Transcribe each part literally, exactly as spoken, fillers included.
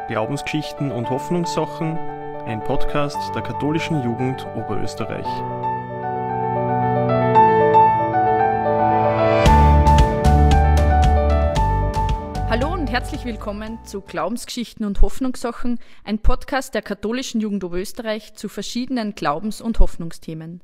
Glaubensgeschichten und Hoffnungssachen, ein Podcast der katholischen Jugend Oberösterreich. Hallo und herzlich willkommen zu Glaubensgeschichten und Hoffnungssachen, ein Podcast der katholischen Jugend Oberösterreich zu verschiedenen Glaubens- und Hoffnungsthemen.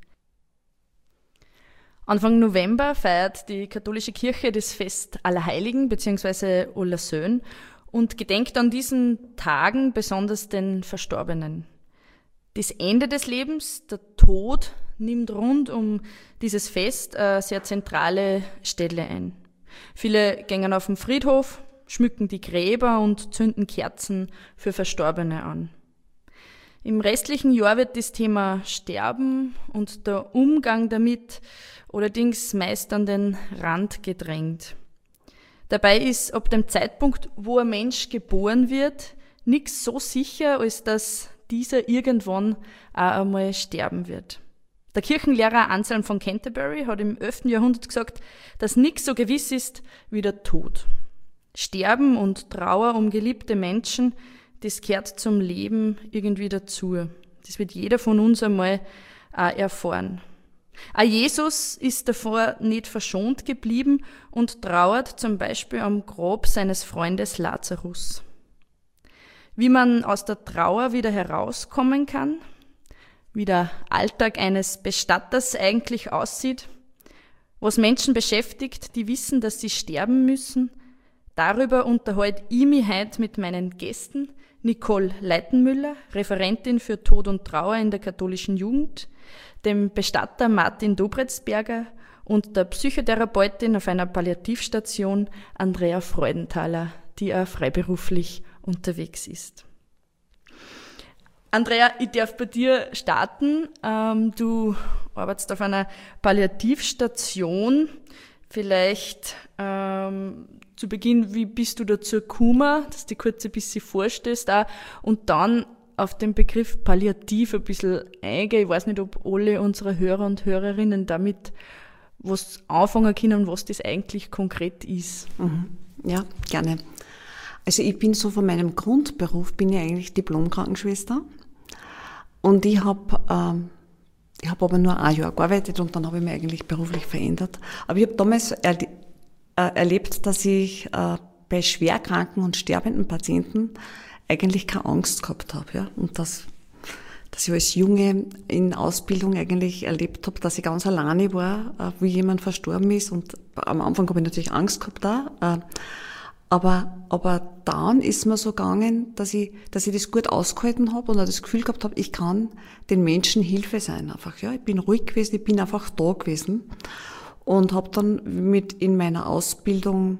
Anfang November feiert die katholische Kirche das Fest Allerheiligen bzw. Allersöhn und gedenkt an diesen Tagen besonders den Verstorbenen. Das Ende des Lebens, der Tod, nimmt rund um dieses Fest eine sehr zentrale Stelle ein. Viele gehen auf den Friedhof, schmücken die Gräber und zünden Kerzen für Verstorbene an. Im restlichen Jahr wird das Thema Sterben und der Umgang damit allerdings meist an den Rand gedrängt. Dabei ist ab dem Zeitpunkt, wo ein Mensch geboren wird, nichts so sicher, als dass dieser irgendwann auch einmal sterben wird. Der Kirchenlehrer Anselm von Canterbury hat im elften Jahrhundert gesagt, dass nichts so gewiss ist wie der Tod. Sterben und Trauer um geliebte Menschen, das gehört zum Leben irgendwie dazu. Das wird jeder von uns einmal auch erfahren. Auch Jesus ist davor nicht verschont geblieben und trauert zum Beispiel am Grab seines Freundes Lazarus. Wie man aus der Trauer wieder herauskommen kann, wie der Alltag eines Bestatters eigentlich aussieht, was Menschen beschäftigt, die wissen, dass sie sterben müssen, darüber unterhalte ich mich heute mit meinen Gästen, Nicole Leitenmüller, Referentin für Tod und Trauer in der katholischen Jugend, dem Bestatter Martin Dobretzberger und der Psychotherapeutin auf einer Palliativstation Andrea Freudenthaler, die auch freiberuflich unterwegs ist. Andrea, ich darf bei dir starten. Ähm, du arbeitest auf einer Palliativstation. Vielleicht ähm, zu Beginn, wie bist du dazu gekommen, dass du kurz ein bisschen vorstellst auch, und dann auf den Begriff Palliativ ein bisschen eingehen. Ich weiß nicht, ob alle unsere Hörer und Hörerinnen damit was anfangen können, was das eigentlich konkret ist. Mhm. Ja, gerne. Also ich bin so von meinem Grundberuf, bin ich eigentlich Diplom-Krankenschwester und ich habe ähm, ich habe aber nur ein Jahr gearbeitet und dann habe ich mich eigentlich beruflich verändert. Aber ich habe damals erle- äh, erlebt, dass ich äh, bei schwerkranken und sterbenden Patienten eigentlich keine Angst gehabt habe, ja, und dass, dass ich als Junge in Ausbildung eigentlich erlebt habe, dass ich ganz alleine war, äh, wie jemand verstorben ist, und am Anfang habe ich natürlich Angst gehabt da, äh, aber, aber dann ist mir so gegangen, dass ich, dass ich das gut ausgehalten habe und auch das Gefühl gehabt habe, ich kann den Menschen Hilfe sein einfach, ja, ich bin ruhig gewesen, ich bin einfach da gewesen und habe dann mit in meiner Ausbildung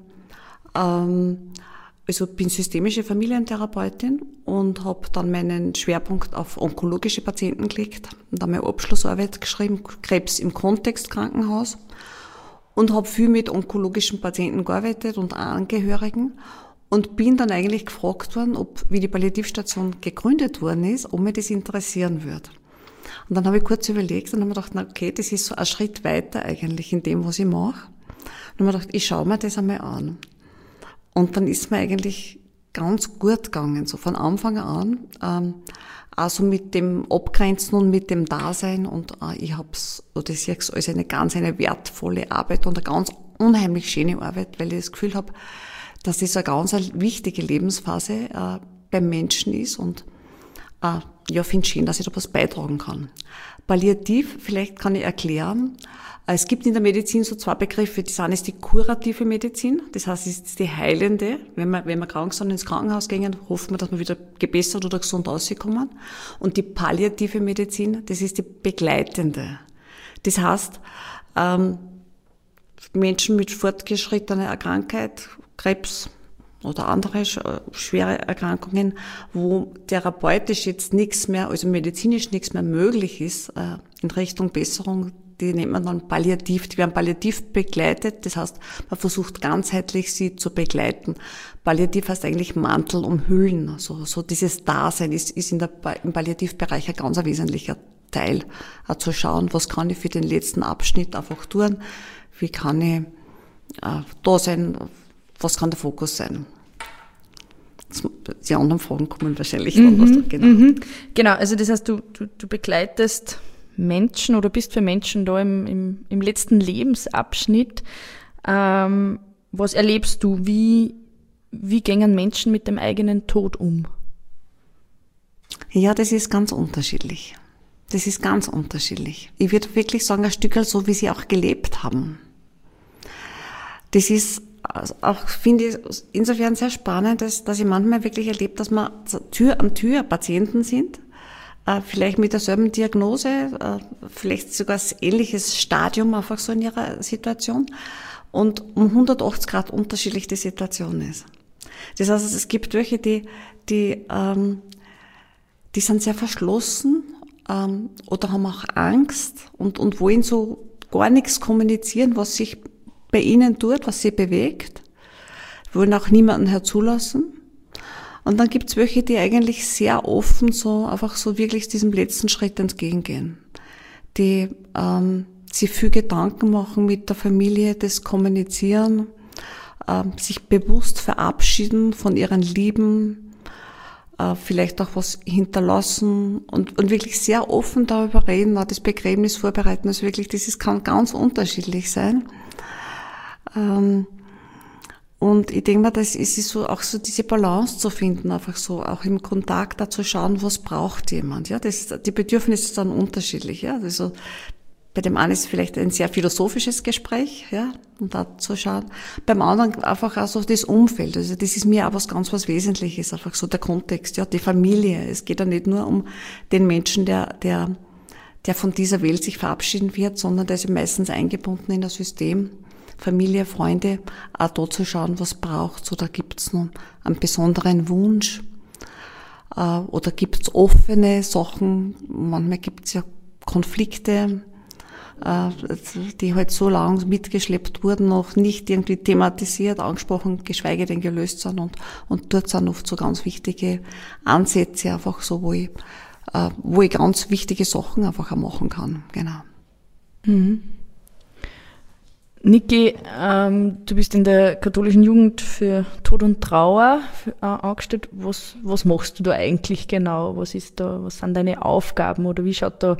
ähm, Also bin systemische Familientherapeutin und habe dann meinen Schwerpunkt auf onkologische Patienten gelegt und dann meine Abschlussarbeit geschrieben, Krebs im Kontext Krankenhaus, und habe viel mit onkologischen Patienten gearbeitet und Angehörigen und bin dann eigentlich gefragt worden, ob, wie die Palliativstation gegründet worden ist, ob mir das interessieren würde. Und dann habe ich kurz überlegt und habe mir gedacht, na okay, das ist so ein Schritt weiter eigentlich in dem, was ich mache. Und habe mir gedacht, ich schaue mir das einmal an. Und dann ist mir eigentlich ganz gut gegangen, so von Anfang an, ähm, also mit dem Abgrenzen und mit dem Dasein, und äh, ich hab's, oder ich sehe es als eine ganz eine wertvolle Arbeit und eine ganz unheimlich schöne Arbeit, weil ich das Gefühl habe, dass das eine ganz eine wichtige Lebensphase äh, beim Menschen ist, und äh, ja, finde es schön, dass ich da was beitragen kann. Palliativ, vielleicht kann ich erklären, es gibt in der Medizin so zwei Begriffe. Das eine ist die kurative Medizin, das heißt, es ist die heilende. Wenn wir, wenn wir krank sind, ins Krankenhaus gehen, hoffen wir, dass wir wieder gebessert oder gesund rauskommen. Und die palliative Medizin, das ist die begleitende. Das heißt, ähm, Menschen mit fortgeschrittener Krankheit, Krebs oder andere schwere Erkrankungen, wo therapeutisch jetzt nichts mehr, also medizinisch nichts mehr möglich ist, äh, in Richtung Besserung, die nennt man dann palliativ, die werden palliativ begleitet, das heißt, man versucht ganzheitlich sie zu begleiten. Palliativ heißt eigentlich Mantel umhüllen, also so dieses Dasein ist, ist in der, im Palliativbereich ein ganz wesentlicher Teil, auch zu schauen, was kann ich für den letzten Abschnitt einfach tun, wie kann ich äh, da sein, was kann der Fokus sein. Die anderen Fragen kommen wahrscheinlich mhm, was. Genau. Mhm. Genau, also das heißt, du, du, du begleitest Menschen oder bist für Menschen da im, im, im letzten Lebensabschnitt. Ähm, was erlebst du? Wie, wie gehen Menschen mit dem eigenen Tod um? Ja, das ist ganz unterschiedlich. Das ist ganz unterschiedlich. Ich würde wirklich sagen, ein Stück so, wie sie auch gelebt haben. Das ist auch, finde ich, insofern sehr spannend, dass, dass ich manchmal wirklich erlebe, dass wir Tür an Tür Patienten sind, äh, vielleicht mit derselben Diagnose, äh, vielleicht sogar ein ähnliches Stadium einfach so in ihrer Situation und um hundertachtzig Grad unterschiedlich die Situation ist. Das heißt, es gibt welche, die, die, ähm, die sind sehr verschlossen ähm, oder haben auch Angst und, und wollen so gar nichts kommunizieren, was sich bei ihnen tut, was sie bewegt, wollen auch niemanden herzulassen. Und dann gibt's welche, die eigentlich sehr offen so einfach so wirklich diesem letzten Schritt entgegengehen, die ähm, sich viel Gedanken machen mit der Familie, das Kommunizieren, ähm, sich bewusst verabschieden von ihren Lieben, äh, vielleicht auch was hinterlassen und, und wirklich sehr offen darüber reden, auch das Begräbnis vorbereiten. Also wirklich, das ist, kann ganz unterschiedlich sein. Und ich denke mir, das ist so, auch so diese Balance zu finden, einfach so, auch im Kontakt da zu schauen, was braucht jemand, ja, das, die Bedürfnisse sind unterschiedlich, ja, also, bei dem einen ist es vielleicht ein sehr philosophisches Gespräch, ja, und da zu schauen, beim anderen einfach auch so das Umfeld, also das ist mir auch was ganz was Wesentliches, einfach so der Kontext, ja, die Familie, es geht ja nicht nur um den Menschen, der, der, der von dieser Welt sich verabschieden wird, sondern der ist meistens eingebunden in das System, Familie, Freunde, auch da zu schauen, was braucht es, oder gibt es noch einen besonderen Wunsch, äh, oder gibt es offene Sachen, manchmal gibt es ja Konflikte, äh, die halt so lange mitgeschleppt wurden, noch nicht irgendwie thematisiert, angesprochen, geschweige denn gelöst sind, und, und dort sind oft so ganz wichtige Ansätze einfach so, wo ich, äh, wo ich ganz wichtige Sachen einfach auch machen kann, genau. Mhm. Niki, ähm, du bist in der katholischen Jugend für Tod und Trauer für, äh, angestellt. Was, was machst du da eigentlich genau? Was ist da, was sind deine Aufgaben oder wie schaut da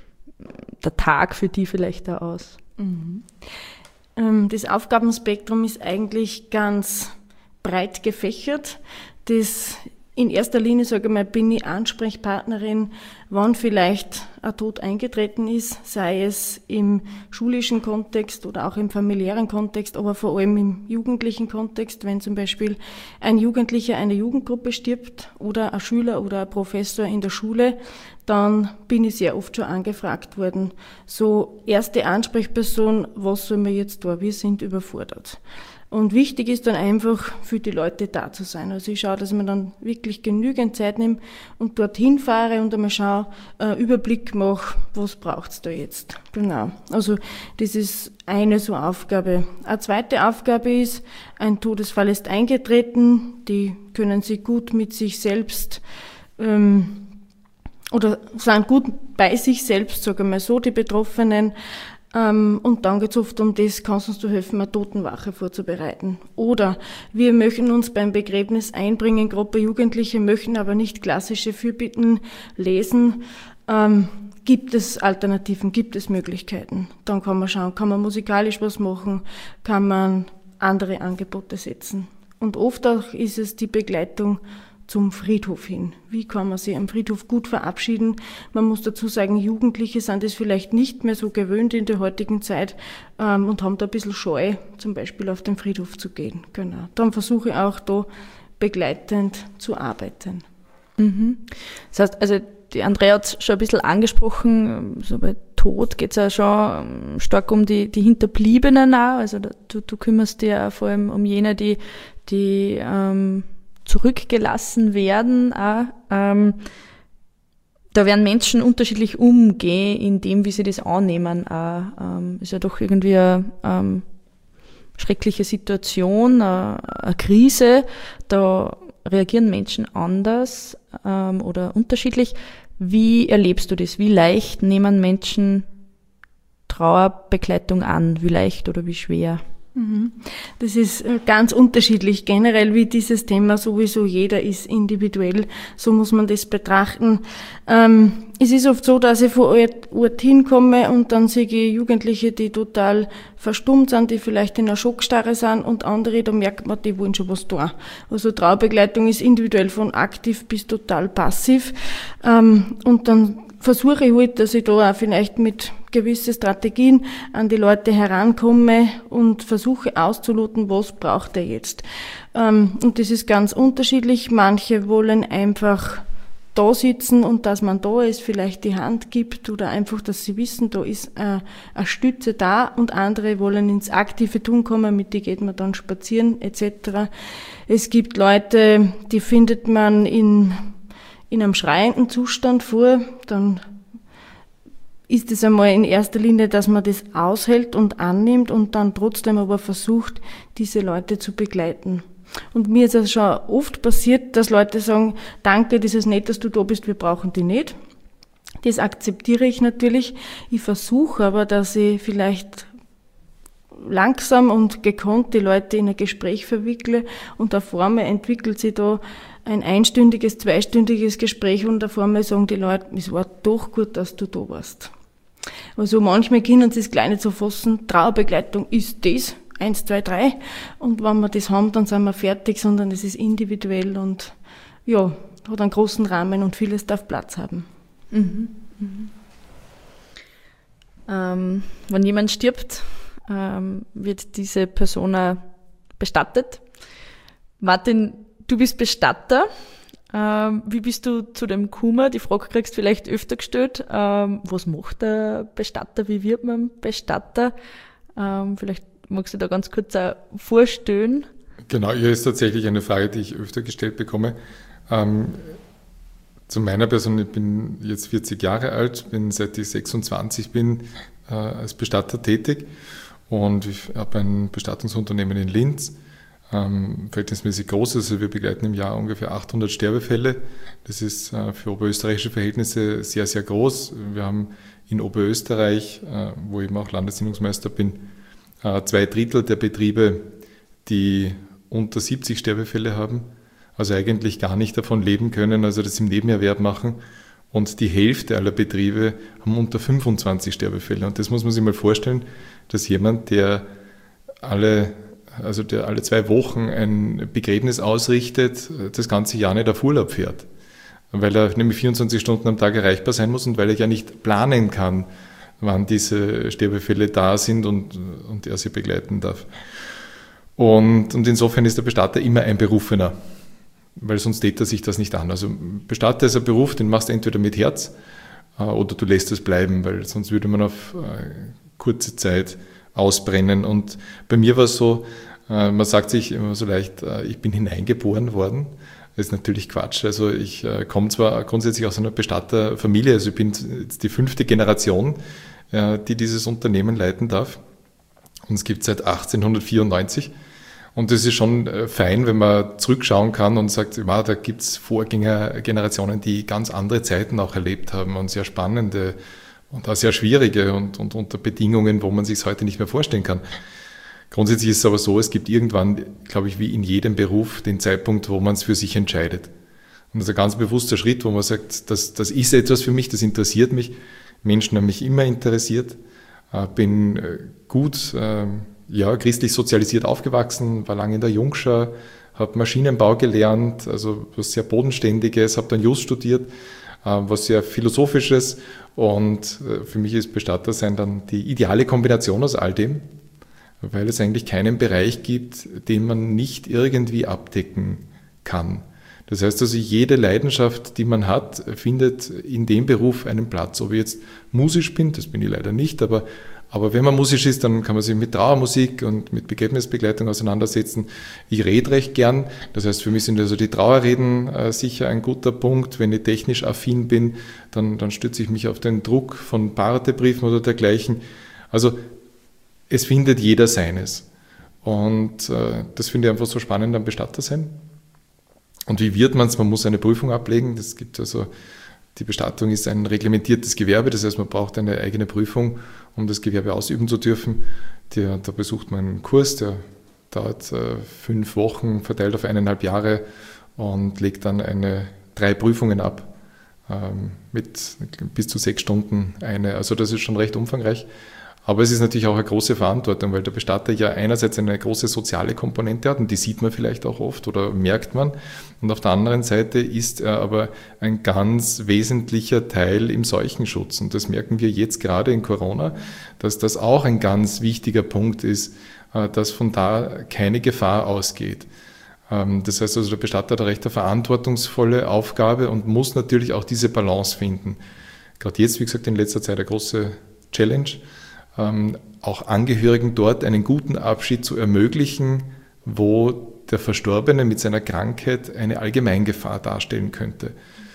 der Tag für die vielleicht da aus? Mhm. Ähm, das Aufgabenspektrum ist eigentlich ganz breit gefächert. Das in erster Linie, sage ich mal, bin ich Ansprechpartnerin, wann vielleicht ein Tod eingetreten ist, sei es im schulischen Kontext oder auch im familiären Kontext, aber vor allem im jugendlichen Kontext, wenn zum Beispiel ein Jugendlicher einer Jugendgruppe stirbt oder ein Schüler oder ein Professor in der Schule, dann bin ich sehr oft schon angefragt worden. So, erste Ansprechperson, was sollen wir jetzt tun? Wir sind überfordert. Und wichtig ist dann einfach, für die Leute da zu sein. Also ich schaue, dass ich mir dann wirklich genügend Zeit nehme und dorthin fahre und einmal schaue, äh, Überblick mache, was braucht's da jetzt. Genau. Also das ist eine so Aufgabe. Eine zweite Aufgabe ist, ein Todesfall ist eingetreten. Die können Sie gut mit sich selbst ähm, oder sind gut bei sich selbst, sagen wir mal so, die Betroffenen. Um, und dann geht es oft um das, kannst uns du helfen, eine Totenwache vorzubereiten. Oder wir möchten uns beim Begräbnis einbringen, gerade bei Jugendlichen, möchten aber nicht klassische Fürbitten lesen. Um, gibt es Alternativen, gibt es Möglichkeiten? Dann kann man schauen, kann man musikalisch was machen, kann man andere Angebote setzen. Und oft auch ist es die Begleitung zum Friedhof hin. Wie kann man sich am Friedhof gut verabschieden? Man muss dazu sagen, Jugendliche sind es vielleicht nicht mehr so gewöhnt in der heutigen Zeit ähm, und haben da ein bisschen Scheu, zum Beispiel auf den Friedhof zu gehen. Genau. Dann versuche ich auch da begleitend zu arbeiten. Mhm. Das heißt, also die Andrea hat es schon ein bisschen angesprochen, so bei Tod geht es ja schon stark um die, die Hinterbliebenen auch. Also du, du kümmerst dich ja vor allem um jene, die, die ähm, zurückgelassen werden. Auch. Ähm, da werden Menschen unterschiedlich umgehen, in dem, wie sie das annehmen. Auch. Ähm, ist ja doch irgendwie eine ähm, schreckliche Situation, eine, eine Krise. Da reagieren Menschen anders ähm, oder unterschiedlich. Wie erlebst du das? Wie leicht nehmen Menschen Trauerbegleitung an? Wie leicht oder wie schwer? Das ist ganz unterschiedlich. Generell wie dieses Thema sowieso, jeder ist individuell, so muss man das betrachten. Ähm, es ist oft so, dass ich von Ort, Ort hinkomme und dann sehe ich Jugendliche, die total verstummt sind, die vielleicht in einer Schockstarre sind, und andere, da merkt man, die wollen schon was tun. Also Traubegleitung ist individuell von aktiv bis total passiv. Ähm, und dann versuche ich halt, dass ich da auch vielleicht mit gewissen Strategien an die Leute herankomme und versuche auszuloten, was braucht er jetzt. Und das ist ganz unterschiedlich. Manche wollen einfach da sitzen und dass man da ist, vielleicht die Hand gibt oder einfach, dass sie wissen, da ist eine Stütze da, und andere wollen ins aktive Tun kommen, mit denen geht man dann spazieren et cetera. Es gibt Leute, die findet man in in einem schreienden Zustand vor, dann ist es einmal in erster Linie, dass man das aushält und annimmt und dann trotzdem aber versucht, diese Leute zu begleiten. Und mir ist es schon oft passiert, dass Leute sagen, danke, das ist nett, dass du da bist, wir brauchen dich nicht. Das akzeptiere ich natürlich. Ich versuche aber, dass ich vielleicht langsam und gekonnt die Leute in ein Gespräch verwickle, und auf einmal entwickelt sich da ein einstündiges, zweistündiges Gespräch, und auf einmal sagen die Leute, es war doch gut, dass du da warst. Also manchmal können sie es gleich nicht so fassen, Trauerbegleitung ist das, eins, zwei, drei, und wenn wir das haben, dann sind wir fertig, sondern es ist individuell und ja, hat einen großen Rahmen und vieles darf Platz haben. Mhm. Mhm. Ähm, wenn jemand stirbt, ähm, wird diese Person auch bestattet. Martin, du bist Bestatter. Ähm, wie bist du zu dem gekommen? Die Frage kriegst du vielleicht öfter gestellt. Ähm, was macht der Bestatter? Wie wird man Bestatter? Ähm, vielleicht magst du da ganz kurz auch vorstellen. Genau, hier ist tatsächlich eine Frage, die ich öfter gestellt bekomme. Ähm, zu meiner Person, ich bin jetzt vierzig Jahre alt, bin seit ich sechsundzwanzig bin äh, als Bestatter tätig, und ich habe ein Bestattungsunternehmen in Linz. Ähm, verhältnismäßig groß, also wir begleiten im Jahr ungefähr achthundert Sterbefälle. Das ist äh, für oberösterreichische Verhältnisse sehr, sehr groß. Wir haben in Oberösterreich, äh, wo ich eben auch Landessinnungsmeister bin, äh, zwei Drittel der Betriebe, die unter siebzig Sterbefälle haben, also eigentlich gar nicht davon leben können, also das im Nebenerwerb machen. Und die Hälfte aller Betriebe haben unter fünfundzwanzig Sterbefälle. Und das muss man sich mal vorstellen, dass jemand, der alle also der alle zwei Wochen ein Begräbnis ausrichtet, das ganze Jahr nicht auf Urlaub fährt, weil er nämlich vierundzwanzig Stunden am Tag erreichbar sein muss und weil er ja nicht planen kann, wann diese Sterbefälle da sind und, und er sie begleiten darf. Und, und insofern ist der Bestatter immer ein Berufener, weil sonst tät er sich das nicht an. Also Bestatter ist ein Beruf, den machst du entweder mit Herz oder du lässt es bleiben, weil sonst würde man auf kurze Zeit ausbrennen. Und bei mir war es so, äh, man sagt sich immer so leicht, äh, ich bin hineingeboren worden. Das ist natürlich Quatsch. Also ich äh, komme zwar grundsätzlich aus einer Bestatterfamilie, also ich bin jetzt die fünfte Generation, äh, die dieses Unternehmen leiten darf. Und es gibt seit achtzehnhundertvierundneunzig. Und das ist schon äh, fein, wenn man zurückschauen kann und sagt, ja, da gibt es Vorgängergenerationen, die ganz andere Zeiten auch erlebt haben und sehr spannende und auch sehr schwierige und, und unter Bedingungen, wo man sich es heute nicht mehr vorstellen kann. Grundsätzlich ist es aber so, es gibt irgendwann, glaube ich, wie in jedem Beruf, den Zeitpunkt, wo man es für sich entscheidet. Und das ist ein ganz bewusster Schritt, wo man sagt, das, das ist etwas für mich, das interessiert mich. Menschen haben mich immer interessiert, äh, bin äh, gut, äh, ja, christlich sozialisiert aufgewachsen, war lange in der Jungschar, habe Maschinenbau gelernt, also was sehr Bodenständiges, habe dann Just studiert, was sehr Philosophisches, und für mich ist Bestattersein dann die ideale Kombination aus all dem, weil es eigentlich keinen Bereich gibt, den man nicht irgendwie abdecken kann. Das heißt also, jede Leidenschaft, die man hat, findet in dem Beruf einen Platz. Ob ich jetzt musisch bin, das bin ich leider nicht, aber Aber wenn man musisch ist, dann kann man sich mit Trauermusik und mit Begräbnisbegleitung auseinandersetzen. Ich rede recht gern, das heißt, für mich sind also die Trauerreden äh, sicher ein guter Punkt. Wenn ich technisch affin bin, dann, dann stütze ich mich auf den Druck von Partebriefen oder dergleichen. Also es findet jeder seines. Und äh, das finde ich einfach so spannend am Bestattersein. Und wie wird man es? Man muss eine Prüfung ablegen. Das gibt also, die Bestattung ist ein reglementiertes Gewerbe, das heißt, man braucht eine eigene Prüfung, um das Gewerbe ausüben zu dürfen. Der, da besucht man einen Kurs, der dauert äh, fünf Wochen, verteilt auf eineinhalb Jahre und legt dann eine, drei Prüfungen ab. Mit bis zu sechs Stunden eine. Also das ist schon recht umfangreich. Aber es ist natürlich auch eine große Verantwortung, weil der Bestatter ja einerseits eine große soziale Komponente hat und die sieht man vielleicht auch oft oder merkt man. Und auf der anderen Seite ist er aber ein ganz wesentlicher Teil im Seuchenschutz. Und das merken wir jetzt gerade in Corona, dass das auch ein ganz wichtiger Punkt ist, dass von da keine Gefahr ausgeht. Das heißt also, der Bestatter hat eine recht verantwortungsvolle Aufgabe und muss natürlich auch diese Balance finden. Gerade jetzt, wie gesagt, in letzter Zeit eine große Challenge, auch Angehörigen dort einen guten Abschied zu ermöglichen, wo der Verstorbene mit seiner Krankheit eine Allgemeingefahr darstellen könnte.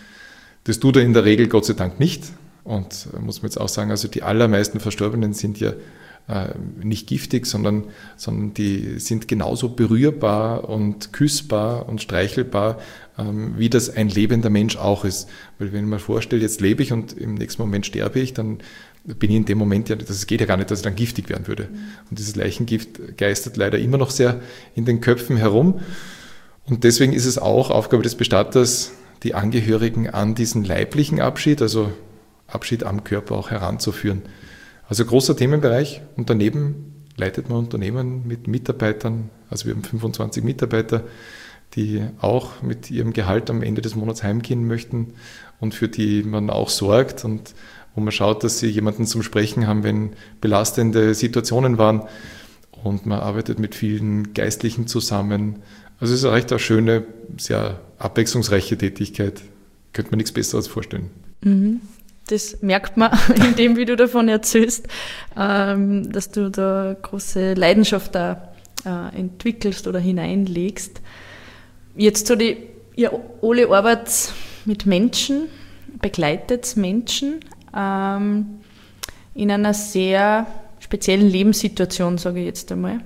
Das tut er in der Regel Gott sei Dank nicht. Und muss man jetzt auch sagen, also die allermeisten Verstorbenen sind ja nicht giftig, sondern, sondern die sind genauso berührbar und küssbar und streichelbar, ähm, wie das ein lebender Mensch auch ist. Weil wenn ich mir vorstelle, jetzt lebe ich und im nächsten Moment sterbe ich, dann bin ich in dem Moment ja, das geht ja gar nicht, dass ich dann giftig werden würde. Und dieses Leichengift geistert leider immer noch sehr in den Köpfen herum. Und deswegen ist es auch Aufgabe des Bestatters, die Angehörigen an diesen leiblichen Abschied, also Abschied am Körper auch heranzuführen. Also großer Themenbereich und daneben leitet man Unternehmen mit Mitarbeitern, also wir haben fünfundzwanzig Mitarbeiter, die auch mit ihrem Gehalt am Ende des Monats heimgehen möchten und für die man auch sorgt und wo man schaut, dass sie jemanden zum Sprechen haben, wenn belastende Situationen waren und man arbeitet mit vielen Geistlichen zusammen. Also es ist eine recht schöne, sehr abwechslungsreiche Tätigkeit, könnte man nichts Besseres vorstellen. Mhm. Das merkt man in dem, wie du davon erzählst, ähm, dass du da große Leidenschaft da äh, entwickelst oder hineinlegst. Jetzt so die, ihr alle arbeitet mit Menschen, begleitet Menschen ähm, in einer sehr speziellen Lebenssituation, sage ich jetzt einmal.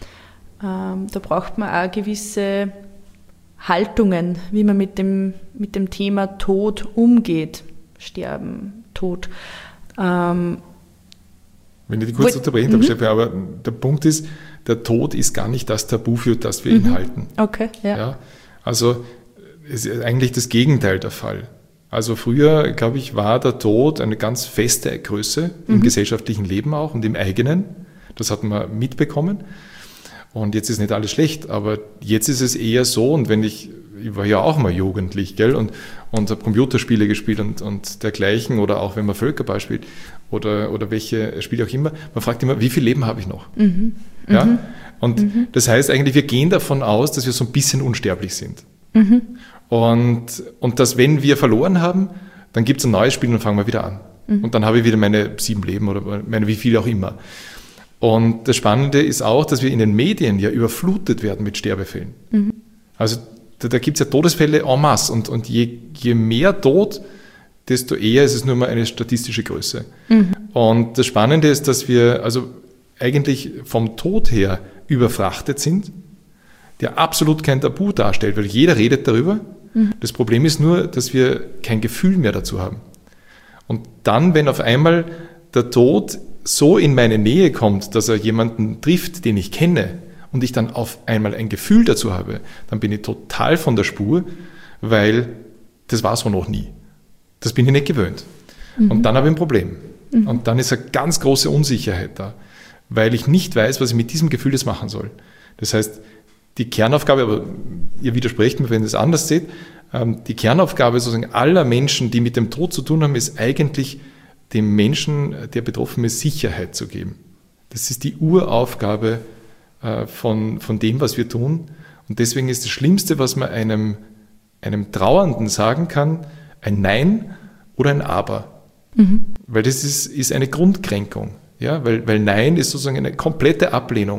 Ähm, da braucht man auch gewisse Haltungen, wie man mit dem, mit dem Thema Tod umgeht. Sterben, Tod. Ähm, Wenn ich die kurz unterbrechen darf, Steffi, aber der Punkt ist, der Tod ist gar nicht das Tabu, für das wir ihn halten. Okay, ja. ja. Also es ist eigentlich das Gegenteil der Fall. Also früher, glaube ich, war der Tod eine ganz feste Größe im mhm. gesellschaftlichen Leben auch und im eigenen. Das hat man mitbekommen. Und jetzt ist nicht alles schlecht, aber jetzt ist es eher so, und wenn ich, ich war ja auch mal jugendlich, gell, und, und habe Computerspiele gespielt und, und dergleichen, oder auch wenn man Völkerball spielt, oder, oder welche Spiele auch immer, man fragt immer, wie viel Leben habe ich noch? Mhm. Ja? Mhm. Und mhm. das heißt eigentlich, wir gehen davon aus, dass wir so ein bisschen unsterblich sind. Mhm. Und, und dass, wenn wir verloren haben, dann gibt es ein neues Spiel und dann fangen wir wieder an. Mhm. Und dann habe ich wieder meine sieben Leben oder meine wie viel auch immer. Und das Spannende ist auch, dass wir in den Medien ja überflutet werden mit Sterbefällen. Mhm. Also da, da gibt es ja Todesfälle en masse und, und je, je mehr Tod, desto eher ist es nur mal eine statistische Größe. Mhm. Und das Spannende ist, dass wir also eigentlich vom Tod her überfrachtet sind, der absolut kein Tabu darstellt, weil jeder redet darüber. Mhm. Das Problem ist nur, dass wir kein Gefühl mehr dazu haben. Und dann, wenn auf einmal der Tod so in meine Nähe kommt, dass er jemanden trifft, den ich kenne, und ich dann auf einmal ein Gefühl dazu habe, dann bin ich total von der Spur, weil das war so noch nie. Das bin ich nicht gewöhnt. Mhm. Und dann habe ich ein Problem. Mhm. Und dann ist eine ganz große Unsicherheit da, weil ich nicht weiß, was ich mit diesem Gefühl jetzt machen soll. Das heißt, die Kernaufgabe, aber ihr widersprecht mir, wenn ihr es anders seht, die Kernaufgabe sozusagen aller Menschen, die mit dem Tod zu tun haben, ist eigentlich, dem Menschen, der betroffen ist, Sicherheit zu geben. Das ist die Uraufgabe äh, von, von dem, was wir tun. Und deswegen ist das Schlimmste, was man einem, einem Trauernden sagen kann, ein Nein oder ein Aber. Mhm. Weil das ist, ist eine Grundkränkung. Ja? Weil, weil Nein ist sozusagen eine komplette Ablehnung.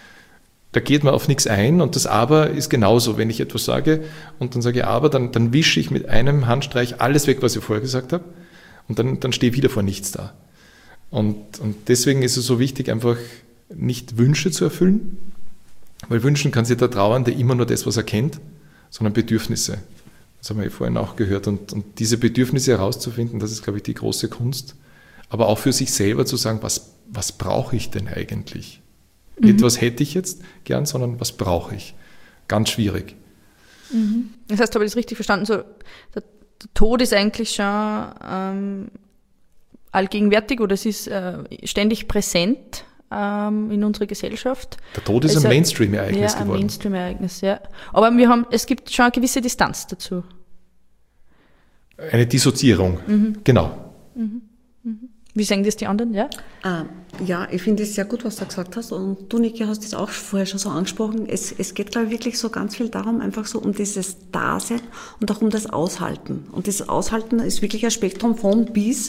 Da geht man auf nichts ein und das Aber ist genauso. Wenn ich etwas sage und dann sage ich Aber, dann, dann wische ich mit einem Handstreich alles weg, was ich vorher gesagt habe. Und dann, dann stehe ich wieder vor nichts da. Und, und deswegen ist es so wichtig, einfach nicht Wünsche zu erfüllen, weil wünschen kann sich der Trauernde immer nur das, was er kennt, sondern Bedürfnisse. Das haben wir ja vorhin auch gehört. Und, und diese Bedürfnisse herauszufinden, das ist, glaube ich, die große Kunst. Aber auch für sich selber zu sagen, was, was brauche ich denn eigentlich? Mhm. Etwas hätte ich jetzt gern, sondern was brauche ich? Ganz schwierig. Mhm. Das heißt, habe ich das richtig verstanden? So, der, der Tod ist eigentlich schon ähm, allgegenwärtig oder es ist äh, ständig präsent ähm, in unserer Gesellschaft. Der Tod ist also, ein Mainstream-Ereignis ja, geworden. ein Mainstream-Ereignis, ja. Aber wir haben, es gibt schon eine gewisse Distanz dazu. Eine Dissoziierung, mhm. genau. Mhm. Mhm. Wie sehen das die anderen, ja? Ah, ja, ich finde es sehr gut, was du gesagt hast. Und du, Niki, hast das auch vorher schon so angesprochen. Es, es geht, glaube ich, wirklich so ganz viel darum, einfach so um dieses Dasein und auch um das Aushalten. Und das Aushalten ist wirklich ein Spektrum von bis.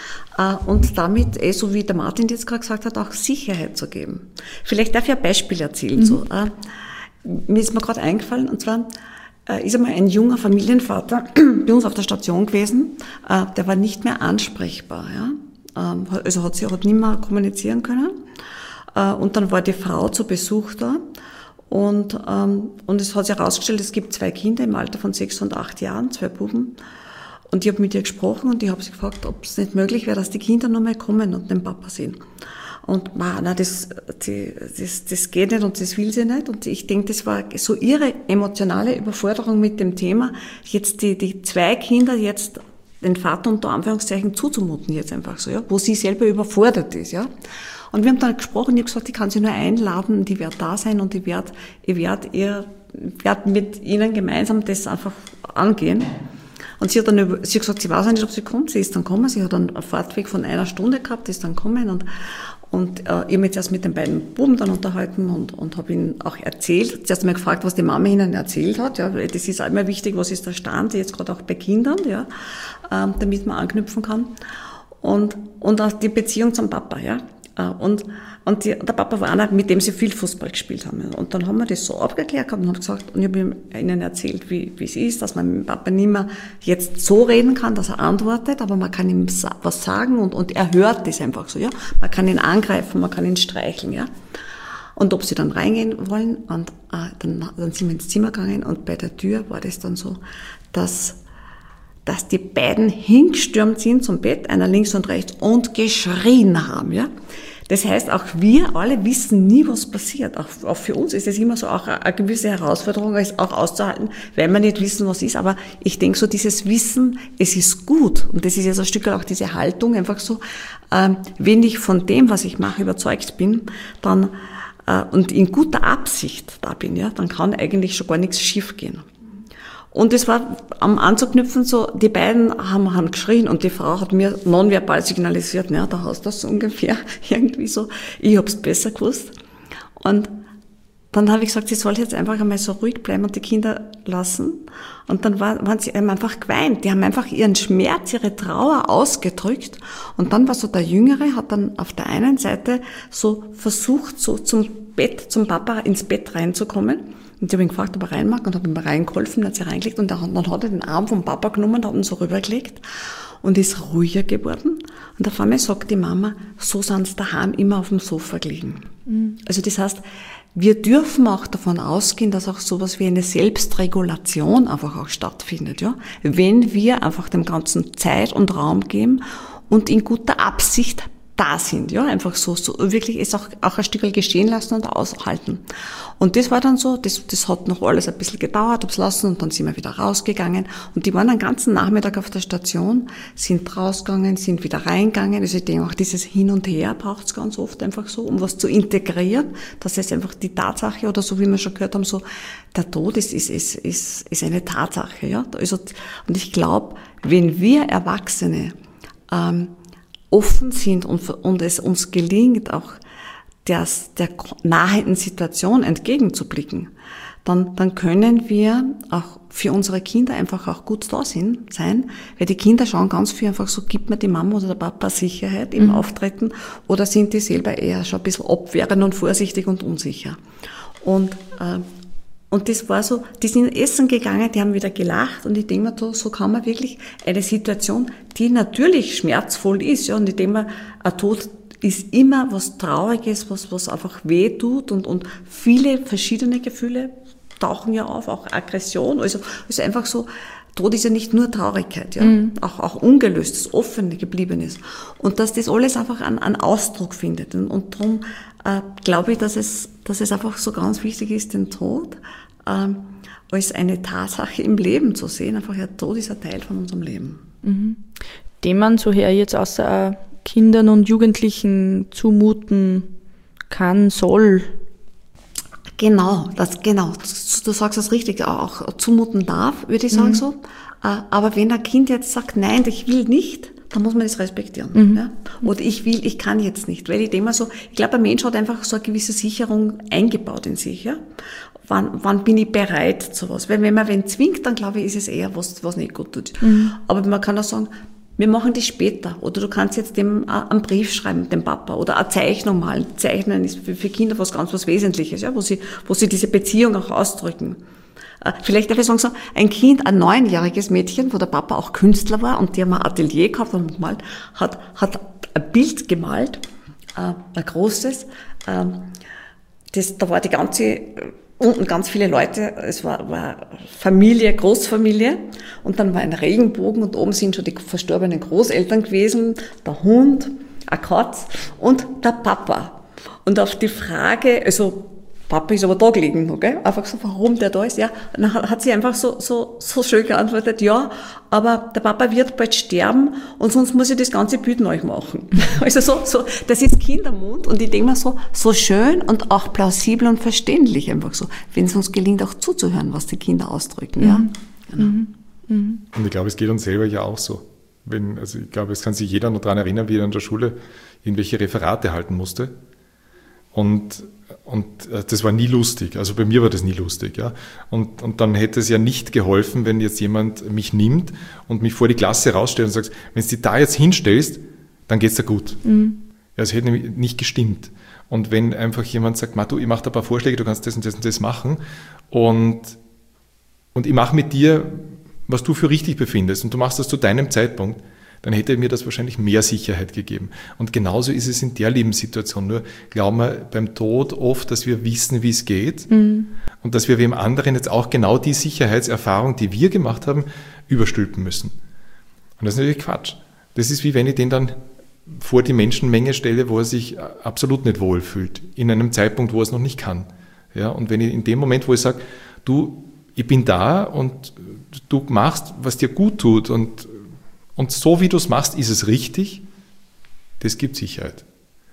Und damit, eh, so wie der Martin jetzt gerade gesagt hat, auch Sicherheit zu geben. Vielleicht darf ich ein Beispiel erzählen. Mhm. So, äh, mir ist mir gerade eingefallen, und zwar äh, ist einmal ein junger Familienvater bei uns auf der Station gewesen, äh, der war nicht mehr ansprechbar. Ja? Ähm, also hat sie hat nicht mehr kommunizieren können. Äh, und dann war die Frau zu Besuch da. Und, ähm, und es hat sich herausgestellt, es gibt zwei Kinder im Alter von sechs und acht Jahren, zwei Buben. Und ich habe mit ihr gesprochen und ich habe sie gefragt, ob es nicht möglich wäre, dass die Kinder noch mal kommen und den Papa sehen. Und man, nein, das, die, das, das geht nicht und das will sie nicht. Und ich denke, das war so ihre emotionale Überforderung mit dem Thema, jetzt die, die zwei Kinder jetzt den Vater unter Anführungszeichen zuzumuten jetzt einfach so, ja, wo sie selber überfordert ist, ja. Und wir haben dann gesprochen, ich habe gesagt, ich kann sie nur einladen, die wird da sein und ich werde, ich werde ihr, werde mit ihnen gemeinsam das einfach angehen. Und sie hat dann über, sie hat gesagt, sie weiß nicht, ob sie kommt. Sie ist dann gekommen. Sie hat dann einen Fahrtweg von einer Stunde gehabt, ist dann gekommen. Und, und äh, ich habe mich erst mit den beiden Buben dann unterhalten und, und habe ihnen auch erzählt. Zuerst einmal gefragt, was die Mama ihnen erzählt hat. Ja, das ist auch immer wichtig, was ist der Stand, jetzt gerade auch bei Kindern, ja, ähm, damit man anknüpfen kann. Und, und auch die Beziehung zum Papa, ja. Und, und die, der Papa war einer, mit dem sie viel Fußball gespielt haben. Und dann haben wir das so abgeklärt und haben gesagt, und ich habe ihnen erzählt, wie, wie es ist, dass man mit dem Papa nicht mehr jetzt so reden kann, dass er antwortet, aber man kann ihm was sagen und, und er hört das einfach so, ja. Man kann ihn angreifen, man kann ihn streicheln, ja. Und ob sie dann reingehen wollen, und äh, dann, dann sind wir ins Zimmer gegangen und bei der Tür war das dann so, dass dass die beiden hingestürmt sind zum Bett, einer links und rechts, und geschrien haben, ja. Das heißt, auch wir alle wissen nie, was passiert. Auch, auch für uns ist es immer so auch eine, eine gewisse Herausforderung, es auch auszuhalten, weil wir nicht wissen, was ist. Aber ich denke so, dieses Wissen, es ist gut. Und das ist jetzt ein Stück auch diese Haltung, einfach so, ähm, wenn ich von dem, was ich mache, überzeugt bin, dann, äh, und in guter Absicht da bin, ja, dann kann eigentlich schon gar nichts schief gehen. Und es war am Anzuknüpfen so, die beiden haben, haben geschrien und die Frau hat mir nonverbal signalisiert, ja, da hast du das ungefähr, irgendwie so. Ich hab's besser gewusst. Und dann habe ich gesagt, sie soll jetzt einfach einmal so ruhig bleiben und die Kinder lassen. Und dann war, waren sie einfach geweint. Die haben einfach ihren Schmerz, ihre Trauer ausgedrückt. Und dann war so der Jüngere, hat dann auf der einen Seite so versucht, so zum Bett, zum Papa ins Bett reinzukommen. Und ich habe ihn gefragt, ob er rein mag, und habe ihm reingeholfen, hat sie reingelegt, und dann hat er den Arm vom Papa genommen und hat ihn so rübergelegt und ist ruhiger geworden. Und auf einmal sagt die Mama, so sind sie daheim immer auf dem Sofa gelegen. Mhm. Also das heißt, wir dürfen auch davon ausgehen, dass auch sowas wie eine Selbstregulation einfach auch stattfindet, ja. Wenn wir einfach dem Ganzen Zeit und Raum geben und in guter Absicht da sind, ja, einfach so, so wirklich es auch, auch ein Stück geschehen lassen und aushalten. Und das war dann so, das, das hat noch alles ein bisschen gedauert, hab's lassen, und dann sind wir wieder rausgegangen, und die waren den ganzen Nachmittag auf der Station, sind rausgegangen, sind wieder reingegangen. Also ich denke auch, dieses Hin und Her braucht's ganz oft einfach so, um was zu integrieren, dass es einfach die Tatsache, oder so wie wir schon gehört haben, so, der Tod ist, ist, ist, ist, ist eine Tatsache, ja. Also, und ich glaube, wenn wir Erwachsene, ähm, offen sind und, und es uns gelingt, auch der, der nahenden Situation entgegenzublicken, dann, dann können wir auch für unsere Kinder einfach auch gut da sein, weil die Kinder schauen ganz viel einfach so, gibt mir die Mama oder der Papa Sicherheit im mhm. Auftreten, oder sind die selber eher schon ein bisschen abwehrend und vorsichtig und unsicher. Und, äh, Und das war so, die sind essen gegangen, die haben wieder gelacht, und ich denke mir, so, so kann man wirklich eine Situation, die natürlich schmerzvoll ist, ja, und ich denke mir, ein Tod ist immer was Trauriges, was, was einfach weh tut, und, und viele verschiedene Gefühle tauchen ja auf, auch Aggression, also, also einfach so, Tod ist ja nicht nur Traurigkeit, ja, mhm. auch, auch Ungelöstes, Offene, Gebliebenes. Und dass das alles einfach einen, einen Ausdruck findet. Und, und darum äh, glaube ich, dass es, dass es einfach so ganz wichtig ist, den Tod ähm, als eine Tatsache im Leben zu sehen. Einfach, der Tod ist ein Teil von unserem Leben. Mhm. Dem man so her jetzt außer Kindern und Jugendlichen zumuten kann, soll. Genau, das, genau. Du sagst das richtig, auch zumuten darf, würde ich sagen mhm. so. Aber wenn ein Kind jetzt sagt, nein, ich will nicht, dann muss man das respektieren. Mhm. Ja? Oder ich will, ich kann jetzt nicht. Weil ich denke mal so, ich glaube, ein Mensch hat einfach so eine gewisse Sicherung eingebaut in sich. Ja? Wann, wann bin ich bereit zu was? Weil wenn man wen zwingt, dann glaube ich, ist es eher was, was nicht gut tut. Mhm. Aber man kann auch sagen, wir machen das später. Oder du kannst jetzt dem einen Brief schreiben, dem Papa, oder eine Zeichnung malen. Zeichnen ist für, für Kinder was ganz was Wesentliches, ja, wo sie, wo sie diese Beziehung auch ausdrücken. Vielleicht darf ich sagen, so ein Kind, ein neunjähriges Mädchen, wo der Papa auch Künstler war und die haben ein Atelier gehabt und gemalt, hat, hat ein Bild gemalt, äh, ein großes, äh, das, da war die ganze, unten ganz viele Leute, es war, war Familie, Großfamilie, und dann war ein Regenbogen und oben sind schon die verstorbenen Großeltern gewesen, der Hund, eine Katz und der Papa. Und auf die Frage, also Papa ist aber da gelegen, okay? Einfach so, warum der da ist, ja. Und dann hat sie einfach so, so, so schön geantwortet, ja, aber der Papa wird bald sterben und sonst muss ich das ganze Bild neu machen. Also so, so, das ist Kindermund und ich denke mir so, so schön und auch plausibel und verständlich einfach so, wenn es uns gelingt, auch zuzuhören, was die Kinder ausdrücken, ja. Mhm. Genau. Mhm. Mhm. Und ich glaube, es geht uns selber ja auch so. Wenn, also ich glaube, es kann sich jeder noch daran erinnern, wie er in der Schule irgendwelche Referate halten musste. Und, und das war nie lustig. Also bei mir war das nie lustig. Ja. Und, und dann hätte es ja nicht geholfen, wenn jetzt jemand mich nimmt und mich vor die Klasse rausstellt und sagt, wenn du dich da jetzt hinstellst, dann geht's dir gut. Mhm. Ja, es hätte nämlich nicht gestimmt. Und wenn einfach jemand sagt, du, ich mache da ein paar Vorschläge, du kannst das und das und das machen und, und ich mache mit dir, was du für richtig befindest und du machst das zu deinem Zeitpunkt, dann hätte mir das wahrscheinlich mehr Sicherheit gegeben. Und genauso ist es in der Lebenssituation. Nur glauben wir beim Tod oft, dass wir wissen, wie es geht mhm. und dass wir wem anderen jetzt auch genau die Sicherheitserfahrung, die wir gemacht haben, überstülpen müssen. Und das ist natürlich Quatsch. Das ist wie wenn ich den dann vor die Menschenmenge stelle, wo er sich absolut nicht wohlfühlt, in einem Zeitpunkt, wo er es noch nicht kann. Ja, und wenn ich in dem Moment, wo ich sage, du, ich bin da und du machst, was dir gut tut und Und so wie du es machst, ist es richtig, das gibt Sicherheit.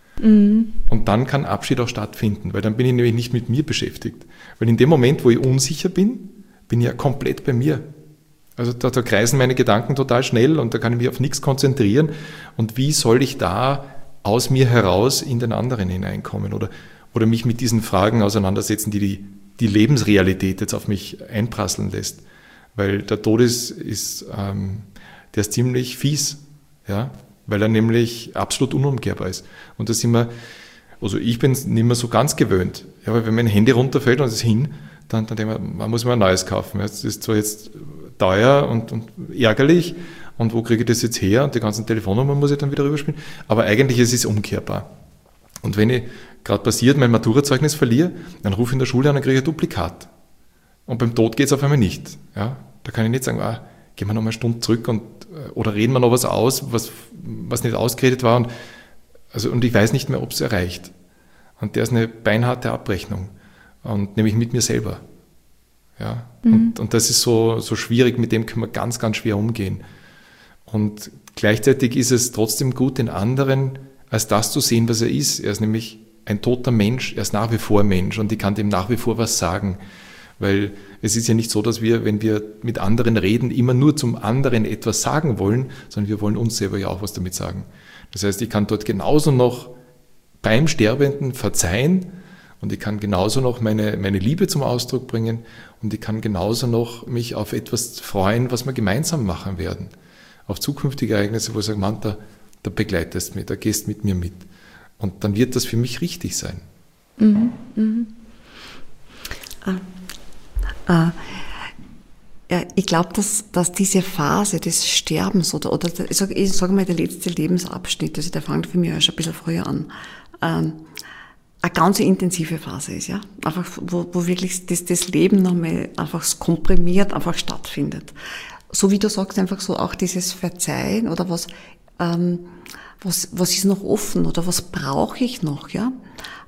Mhm. Und dann kann Abschied auch stattfinden, weil dann bin ich nämlich nicht mit mir beschäftigt. Weil in dem Moment, wo ich unsicher bin, bin ich ja komplett bei mir. Also da, da kreisen meine Gedanken total schnell und da kann ich mich auf nichts konzentrieren. Und wie soll ich da aus mir heraus in den anderen hineinkommen oder, oder mich mit diesen Fragen auseinandersetzen, die, die die Lebensrealität jetzt auf mich einprasseln lässt? Weil der Tod ist... ist ähm, der ist ziemlich fies, ja, weil er nämlich absolut unumkehrbar ist. Und da sind wir, also ich bin nicht mehr so ganz gewöhnt, ja, weil wenn mein Handy runterfällt und es ist hin, dann, dann denke ich mir, man muss mir ein neues kaufen. Das ist zwar jetzt teuer und, und ärgerlich und wo kriege ich das jetzt her und die ganzen Telefonnummern muss ich dann wieder rüberspielen, aber eigentlich ist es umkehrbar. Und wenn ich gerade passiert, mein Maturazeugnis verliere, dann rufe ich in der Schule an und kriege ein Duplikat. Und beim Tod geht es auf einmal nicht. Ja, da kann ich nicht sagen, ah, gehen wir noch mal eine Stunde zurück und, oder reden wir noch was aus, was, was nicht ausgeredet war. Und, also, und ich weiß nicht mehr, ob es erreicht. Und der ist eine beinharte Abrechnung. Und nämlich mit mir selber. Ja? Mhm. Und, und das ist so, so schwierig, mit dem können wir ganz, ganz schwer umgehen. Und gleichzeitig ist es trotzdem gut, den anderen als das zu sehen, was er ist. Er ist nämlich ein toter Mensch, er ist nach wie vor Mensch und ich kann dem nach wie vor was sagen. Weil es ist ja nicht so, dass wir, wenn wir mit anderen reden, immer nur zum anderen etwas sagen wollen, sondern wir wollen uns selber ja auch was damit sagen. Das heißt, ich kann dort genauso noch beim Sterbenden verzeihen und ich kann genauso noch meine, meine Liebe zum Ausdruck bringen und ich kann genauso noch mich auf etwas freuen, was wir gemeinsam machen werden. Auf zukünftige Ereignisse, wo ich sage, Mann, da, da begleitest du mich, da gehst mit mir mit. Und dann wird das für mich richtig sein. Mhm. Mhm. Ah. Ja, ich glaube, dass, dass diese Phase des Sterbens oder, oder ich sage ich sag mal, der letzte Lebensabschnitt, also der fängt für mich auch schon ein bisschen früher an, ähm, eine ganz intensive Phase ist, ja. Einfach, wo, wo wirklich das, das Leben nochmal einfach komprimiert einfach stattfindet. So wie du sagst, einfach so auch dieses Verzeihen oder was, ähm, was, was ist noch offen oder was brauche ich noch, ja.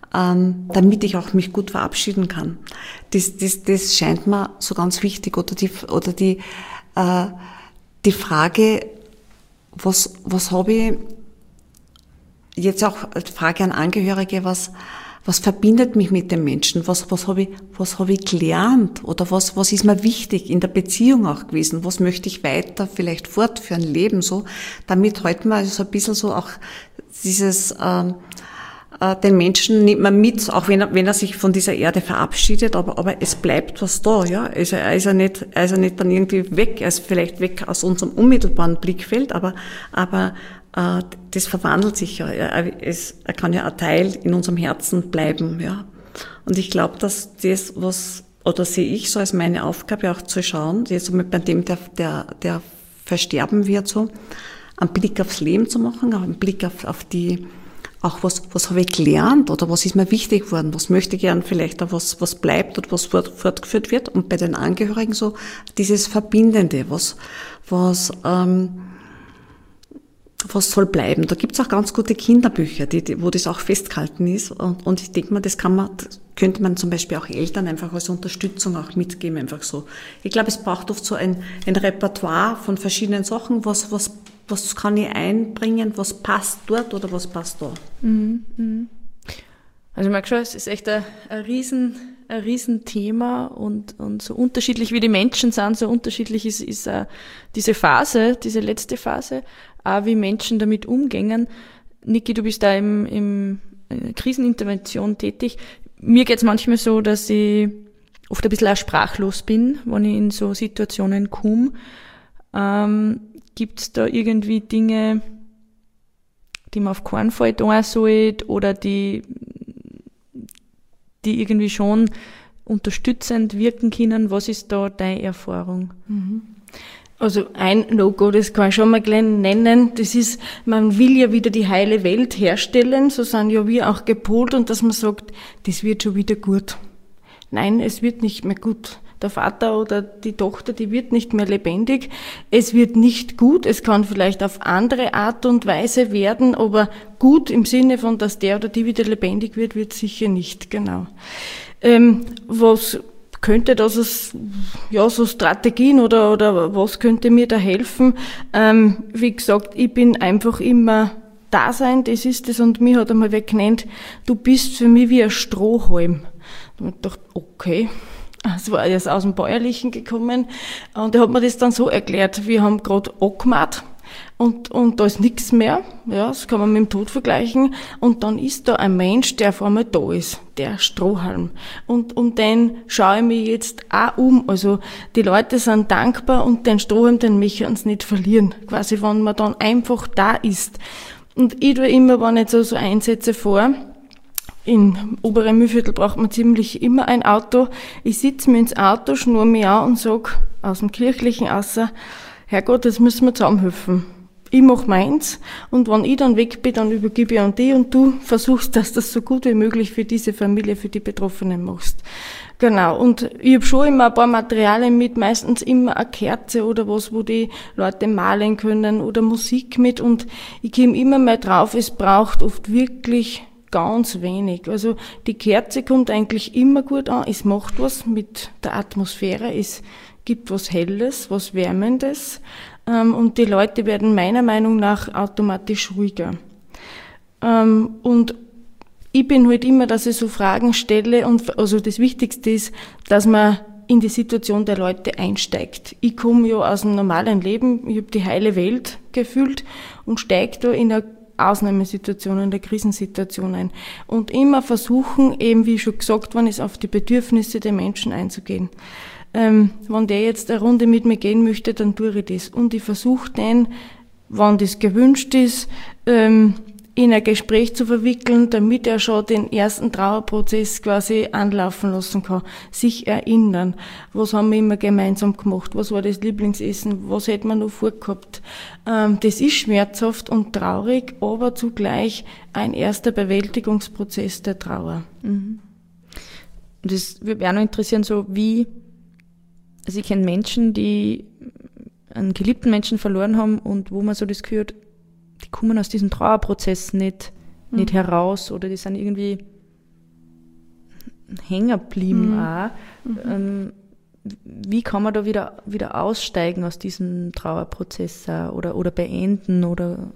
ähm, damit ich auch mich gut verabschieden kann. Das, das, das scheint mir so ganz wichtig. Oder die, oder die, äh, die Frage, was, was habe ich, jetzt auch die Frage an Angehörige, was, was verbindet mich mit dem Menschen? Was, was habe ich, was habe ich gelernt? Oder was, was ist mir wichtig in der Beziehung auch gewesen? Was möchte ich weiter vielleicht fortführen, leben so? Damit halten wir so ein bisschen so auch dieses, ähm, äh, den Menschen nimmt man mit, auch wenn er, wenn er sich von dieser Erde verabschiedet, aber, aber es bleibt was da, ja. Also er ist ja nicht, er ist ja nicht dann irgendwie weg, er ist vielleicht weg aus unserem unmittelbaren Blickfeld, aber, aber, das verwandelt sich ja. Er, ist, er kann ja ein Teil in unserem Herzen bleiben, ja. Und ich glaube, dass das, was, oder sehe ich so als meine Aufgabe auch zu schauen, jetzt bei dem, der, der, der versterben wird, so, einen Blick aufs Leben zu machen, auch einen Blick auf, auf die, auch was, was habe ich gelernt oder was ist mir wichtig geworden, was möchte ich gern vielleicht auch was, was bleibt oder was fort, fortgeführt wird. Und bei den Angehörigen so dieses Verbindende, was, was, ähm, was soll bleiben? Da gibt's auch ganz gute Kinderbücher, die, die, wo das auch festgehalten ist. Und, und ich denke mal, das kann man, das könnte man zum Beispiel auch Eltern einfach als Unterstützung auch mitgeben, einfach so. Ich glaube, es braucht oft so ein, ein Repertoire von verschiedenen Sachen. Was, was, was kann ich einbringen? Was passt dort oder was passt da? Mhm, mhm. Also ich merke schon, es ist echt ein, ein riesen, ein Riesenthema und, und so unterschiedlich wie die Menschen sind, so unterschiedlich ist, ist uh, diese Phase, diese letzte Phase, auch wie Menschen damit umgehen. Niki, du bist da im, im in Krisenintervention tätig. Mir geht's manchmal so, dass ich oft ein bisschen auch sprachlos bin, wenn ich in so Situationen komme. Ähm, gibt's da irgendwie Dinge, die man auf keinen Fall tun sollte oder die die irgendwie schon unterstützend wirken können? Was ist da deine Erfahrung? Also ein No-Go, das kann ich schon mal gleich nennen, das ist, man will ja wieder die heile Welt herstellen, so sind ja wir auch gepolt und dass man sagt, das wird schon wieder gut. Nein, es wird nicht mehr gut. Der Vater oder die Tochter, die wird nicht mehr lebendig. Es wird nicht gut. Es kann vielleicht auf andere Art und Weise werden, aber gut im Sinne von, dass der oder die wieder lebendig wird, wird sicher nicht, genau. Ähm, was könnte das, als, ja, so Strategien oder, oder was könnte mir da helfen? Ähm, wie gesagt, ich bin einfach immer da sein, das ist es, und mir hat einmal wer genannt, du bist für mich wie ein Strohhalm. Und ich dachte, okay. Es war erst aus dem Bäuerlichen gekommen und er hat mir das dann so erklärt, wir haben gerade angemacht und, und da ist nichts mehr, ja, das kann man mit dem Tod vergleichen, und dann ist da ein Mensch, der auf einmal da ist, der Strohhalm, und um den schaue ich mich jetzt auch um, also die Leute sind dankbar und den Strohhalm, den möchten wir uns nicht verlieren, quasi wenn man dann einfach da ist. Und ich tue immer, wenn ich so, so Einsätze vor, in oberen Mühlviertel braucht man ziemlich immer ein Auto. Ich sitze mir ins Auto, schnurre mich an und sage aus dem Kirchlichen außer, Herrgott, das müssen wir zusammenhelfen. Ich mache meins und wenn ich dann weg bin, dann übergebe ich an die und du versuchst, dass das so gut wie möglich für diese Familie, für die Betroffenen machst. Genau, und ich habe schon immer ein paar Materialien mit, meistens immer eine Kerze oder was, wo die Leute malen können oder Musik mit, und ich komme immer mal drauf, es braucht oft wirklich ganz wenig. Also die Kerze kommt eigentlich immer gut an. Es macht was mit der Atmosphäre. Es gibt was Helles, was Wärmendes. Und die Leute werden meiner Meinung nach automatisch ruhiger. Und ich bin halt immer, dass ich so Fragen stelle, und also das Wichtigste ist, dass man in die Situation der Leute einsteigt. Ich komme ja aus dem normalen Leben, ich habe die heile Welt gefühlt und steige da in eine Ausnahmesituationen, in der Krisensituation ein. Und immer versuchen, eben wie schon gesagt worden ist, auf die Bedürfnisse der Menschen einzugehen. Ähm, wenn der jetzt eine Runde mit mir gehen möchte, dann tue ich das. Und ich versuche den, wenn das gewünscht ist, ähm, in ein Gespräch zu verwickeln, damit er schon den ersten Trauerprozess quasi anlaufen lassen kann, sich erinnern, was haben wir immer gemeinsam gemacht, was war das Lieblingsessen, was hätte man noch vorgehabt. Ähm, das ist schmerzhaft und traurig, aber zugleich ein erster Bewältigungsprozess der Trauer. Mhm. Und das würde mich auch noch interessieren, so wie, also ich kenne Menschen, die einen geliebten Menschen verloren haben und wo man so das Gefühl hat, die kommen aus diesem Trauerprozess nicht, mhm. nicht heraus, oder die sind irgendwie hängen geblieben Mhm. auch. Ähm, wie kann man da wieder, wieder aussteigen aus diesem Trauerprozess auch, oder, oder beenden? Oder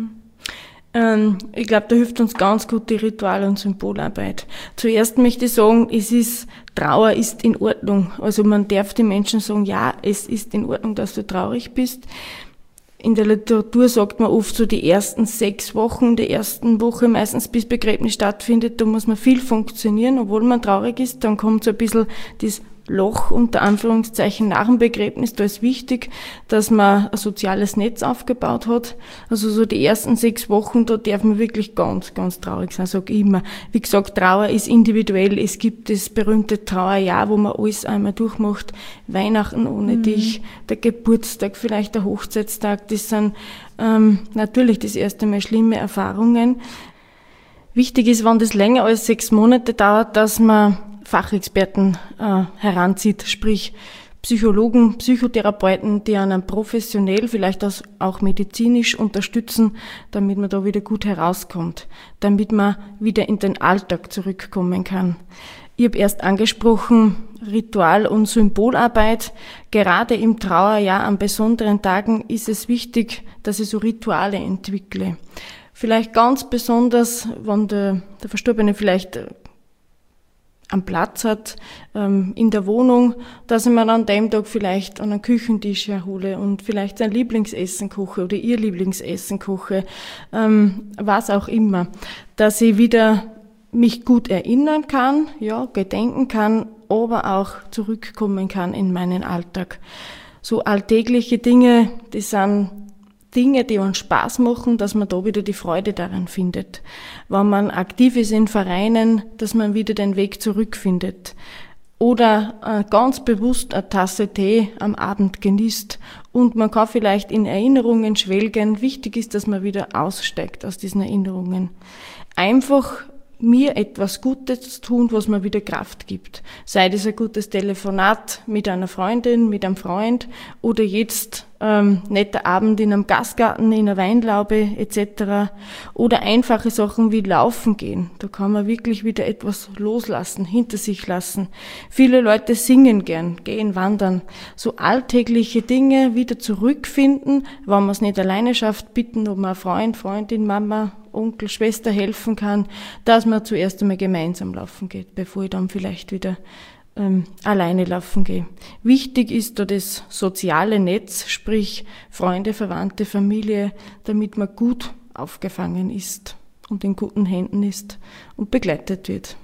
Ähm, ich glaube, da hilft uns ganz gut die Ritual- und Symbolarbeit. Zuerst möchte ich sagen, es ist, Trauer ist in Ordnung. Also man darf den Menschen sagen, ja, es ist in Ordnung, dass du traurig bist. In der Literatur sagt man oft so die ersten sechs Wochen, die ersten Woche meistens bis Begräbnis stattfindet, da muss man viel funktionieren, obwohl man traurig ist. Dann kommt so ein bisschen das Loch unter Anführungszeichen nach dem Begräbnis. Da ist wichtig, dass man ein soziales Netz aufgebaut hat. Also so die ersten sechs Wochen, da darf man wirklich ganz, ganz traurig sein, sage ich immer. Wie gesagt, Trauer ist individuell. Es gibt das berühmte Trauerjahr, wo man alles einmal durchmacht. Weihnachten ohne mhm. dich, der Geburtstag, vielleicht der Hochzeitstag. Das sind ähm, natürlich das erste Mal schlimme Erfahrungen. Wichtig ist, wenn das länger als sechs Monate dauert, dass man Fachexperten äh, heranzieht, sprich Psychologen, Psychotherapeuten, die einen professionell, vielleicht auch medizinisch unterstützen, damit man da wieder gut herauskommt, damit man wieder in den Alltag zurückkommen kann. Ich habe erst angesprochen, Ritual- und Symbolarbeit. Gerade im Trauerjahr an besonderen Tagen ist es wichtig, dass ich so Rituale entwickle. Vielleicht ganz besonders, wenn der, der Verstorbene vielleicht am Platz hat, ähm, in der Wohnung, dass ich mir an dem Tag vielleicht an einen Küchentisch herhole und vielleicht sein Lieblingsessen koche oder ihr Lieblingsessen koche, ähm, was auch immer. Dass ich wieder mich gut erinnern kann, ja, gedenken kann, aber auch zurückkommen kann in meinen Alltag. So alltägliche Dinge, die sind Dinge, die uns Spaß machen, dass man da wieder die Freude daran findet. Wenn man aktiv ist in Vereinen, dass man wieder den Weg zurückfindet. Oder äh, ganz bewusst eine Tasse Tee am Abend genießt und man kann vielleicht in Erinnerungen schwelgen. Wichtig ist, dass man wieder aussteigt aus diesen Erinnerungen. Einfach mir etwas Gutes tun, was mir wieder Kraft gibt. Sei das ein gutes Telefonat mit einer Freundin, mit einem Freund oder jetzt ähm, netter Abend in einem Gastgarten, in einer Weinlaube et cetera. Oder einfache Sachen wie Laufen gehen. Da kann man wirklich wieder etwas loslassen, hinter sich lassen. Viele Leute singen gern, gehen wandern. So alltägliche Dinge wieder zurückfinden. Wenn man es nicht alleine schafft, bitten, ob man ein Freund, Freundin, Mama, Onkel, Schwester helfen kann, dass man zuerst einmal gemeinsam laufen geht, bevor ich dann vielleicht wieder ähm, alleine laufen gehe. Wichtig ist da das soziale Netz, sprich Freunde, Verwandte, Familie, damit man gut aufgefangen ist und in guten Händen ist und begleitet wird.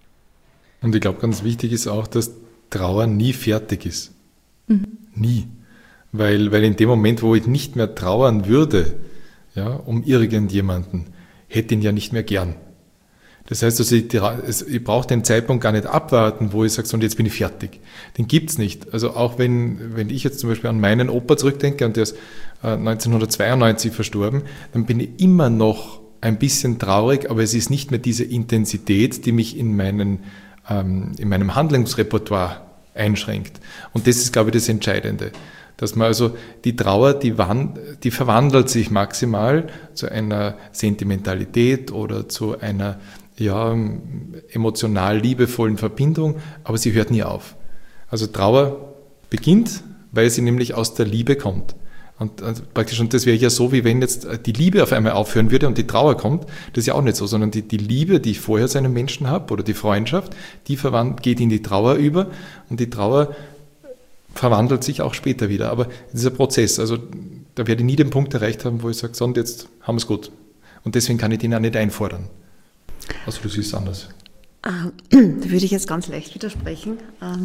Und ich glaube, ganz wichtig ist auch, dass Trauer nie fertig ist. Mhm. Nie. Weil, weil in dem Moment, wo ich nicht mehr trauern würde, ja, um irgendjemanden, hätte ihn ja nicht mehr gern. Das heißt, also ich, ich brauche den Zeitpunkt gar nicht abwarten, wo ich sage, so, und jetzt bin ich fertig. Den gibt's nicht. Also auch wenn, wenn ich jetzt zum Beispiel an meinen Opa zurückdenke, und der ist neunzehnhundertzweiundneunzig verstorben, dann bin ich immer noch ein bisschen traurig, aber es ist nicht mehr diese Intensität, die mich in, meinen, ähm, in meinem Handlungsrepertoire einschränkt. Und das ist, glaube ich, das Entscheidende. Dass man also die Trauer, die, wand, die verwandelt sich maximal zu einer Sentimentalität oder zu einer ja, emotional liebevollen Verbindung, aber sie hört nie auf. Also Trauer beginnt, weil sie nämlich aus der Liebe kommt. Und also praktisch, und das wäre ja so, wie wenn jetzt die Liebe auf einmal aufhören würde und die Trauer kommt. Das ist ja auch nicht so, sondern die, die Liebe, die ich vorher zu einem Menschen habe, oder die Freundschaft, die verwandelt, geht in die Trauer über, und die Trauer verwandelt sich auch später wieder. Aber dieser Prozess, also da werde ich nie den Punkt erreicht haben, wo ich sage, so, und jetzt haben wir es gut. Und deswegen kann ich den auch nicht einfordern. Also du siehst es anders. Ah, da würde ich jetzt ganz leicht widersprechen.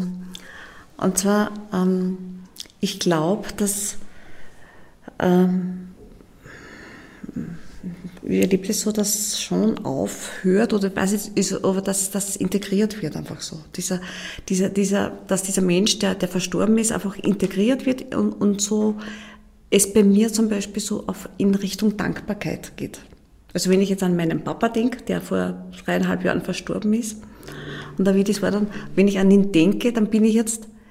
Und zwar, ich glaube, dass wie erlebt es so, dass es schon aufhört, oder weiß ich, ist, aber dass das integriert wird einfach so. Dieser, dieser, dieser, dass dieser Mensch, der, der verstorben ist, einfach integriert wird und, und so es bei mir zum Beispiel so auf, in Richtung Dankbarkeit geht. Also wenn ich jetzt an meinen Papa denke, der vor dreieinhalb Jahren verstorben ist, und da wird es war dann, wenn ich an ihn denke, dann bin ich jetzt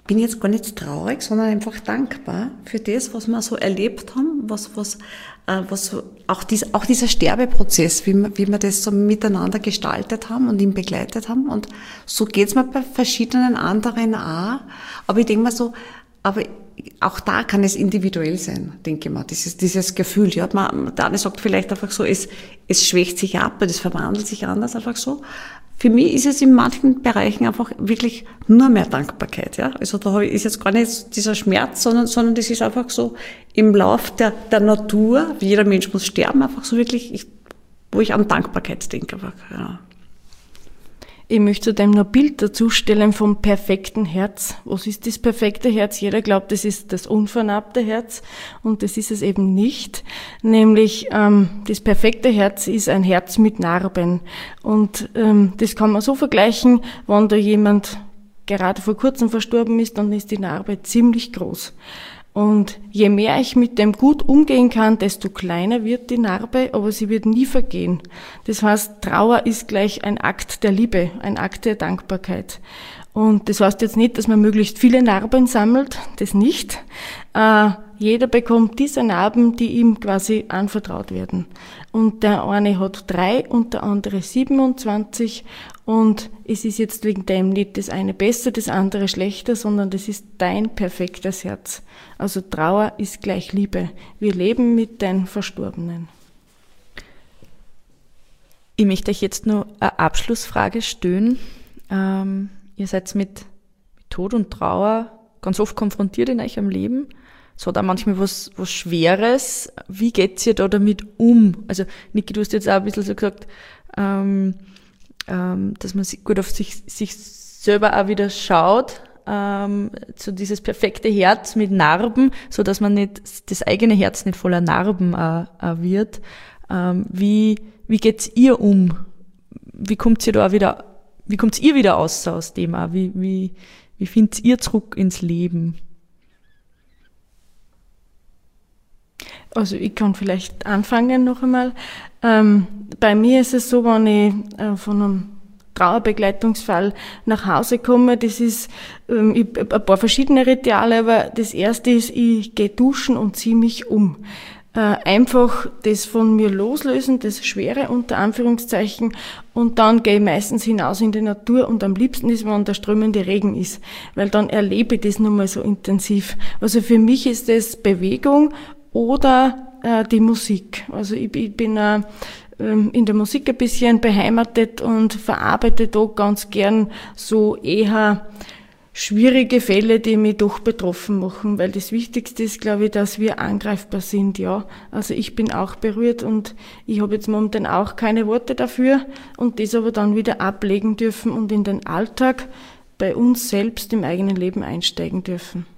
bin jetzt gar nicht traurig, sondern einfach dankbar für das, was wir so erlebt haben, was, was, äh, was so, auch, dies, auch dieser Sterbeprozess, wie wir, wie wir das so miteinander gestaltet haben und ihn begleitet haben. Und so geht's mir bei verschiedenen anderen auch. Aber ich denke mal so, aber auch da kann es individuell sein, denke ich mal, dieses, dieses Gefühl. Ja, man, der eine sagt vielleicht einfach so, es, es schwächt sich ab, das verwandelt sich anders, einfach so. Für mich ist es in manchen Bereichen einfach wirklich nur mehr Dankbarkeit, ja. Also da ist jetzt gar nicht dieser Schmerz, sondern, sondern das ist einfach so im Lauf der, der Natur, wie jeder Mensch muss sterben, einfach so wirklich, ich, wo ich an Dankbarkeit denke, einfach, ja. Ich möchte dem noch ein Bild dazu stellen vom perfekten Herz. Was ist das perfekte Herz? Jeder glaubt, das ist das unvernarbte Herz und das ist es eben nicht. Nämlich ähm, das perfekte Herz ist ein Herz mit Narben und ähm, das kann man so vergleichen, wenn da jemand gerade vor kurzem verstorben ist, dann ist die Narbe ziemlich groß. Und je mehr ich mit dem gut umgehen kann, desto kleiner wird die Narbe, aber sie wird nie vergehen. Das heißt, Trauer ist gleich ein Akt der Liebe, ein Akt der Dankbarkeit. Und das heißt jetzt nicht, dass man möglichst viele Narben sammelt, das nicht. Äh, jeder bekommt diese Narben, die ihm quasi anvertraut werden. Und der eine hat drei und der andere siebenundzwanzig. Und es ist jetzt wegen dem nicht das eine besser, das andere schlechter, sondern das ist dein perfektes Herz. Also Trauer ist gleich Liebe. Wir leben mit den Verstorbenen. Ich möchte euch jetzt nur eine Abschlussfrage stellen. Ähm, ihr seid mit Tod und Trauer ganz oft konfrontiert in eurem Leben. Es hat auch manchmal was, was Schweres. Wie geht's ihr da damit um? Also, Niki, du hast jetzt auch ein bisschen so gesagt, ähm, ähm, dass man gut auf sich, sich selber auch wieder schaut, ähm, so dieses perfekte Herz mit Narben, so dass man nicht, das eigene Herz nicht voller Narben äh, äh, wird. Ähm, wie, wie geht's ihr um? Wie kommt ihr da auch wieder, wie kommt ihr wieder raus aus dem auch? Wie, wie, wie findet ihr zurück ins Leben? Also ich kann vielleicht anfangen noch einmal. Ähm, bei mir ist es so, wenn ich äh, von einem Trauerbegleitungsfall nach Hause komme, das ist ähm, ich, ein paar verschiedene Rituale, aber das erste ist, ich gehe duschen und ziehe mich um. Äh, einfach das von mir loslösen, das Schwere unter Anführungszeichen, und dann gehe ich meistens hinaus in die Natur und am liebsten ist, wenn der strömende Regen ist, weil dann erlebe ich das nochmal so intensiv. Also für mich ist das Bewegung oder äh, die Musik. Also ich, ich bin äh, in der Musik ein bisschen beheimatet und verarbeite da ganz gern so eher schwierige Fälle, die mich doch betroffen machen, weil das Wichtigste ist, glaube ich, dass wir angreifbar sind, ja. Also ich bin auch berührt und ich habe jetzt momentan auch keine Worte dafür und das aber dann wieder ablegen dürfen und in den Alltag bei uns selbst im eigenen Leben einsteigen dürfen.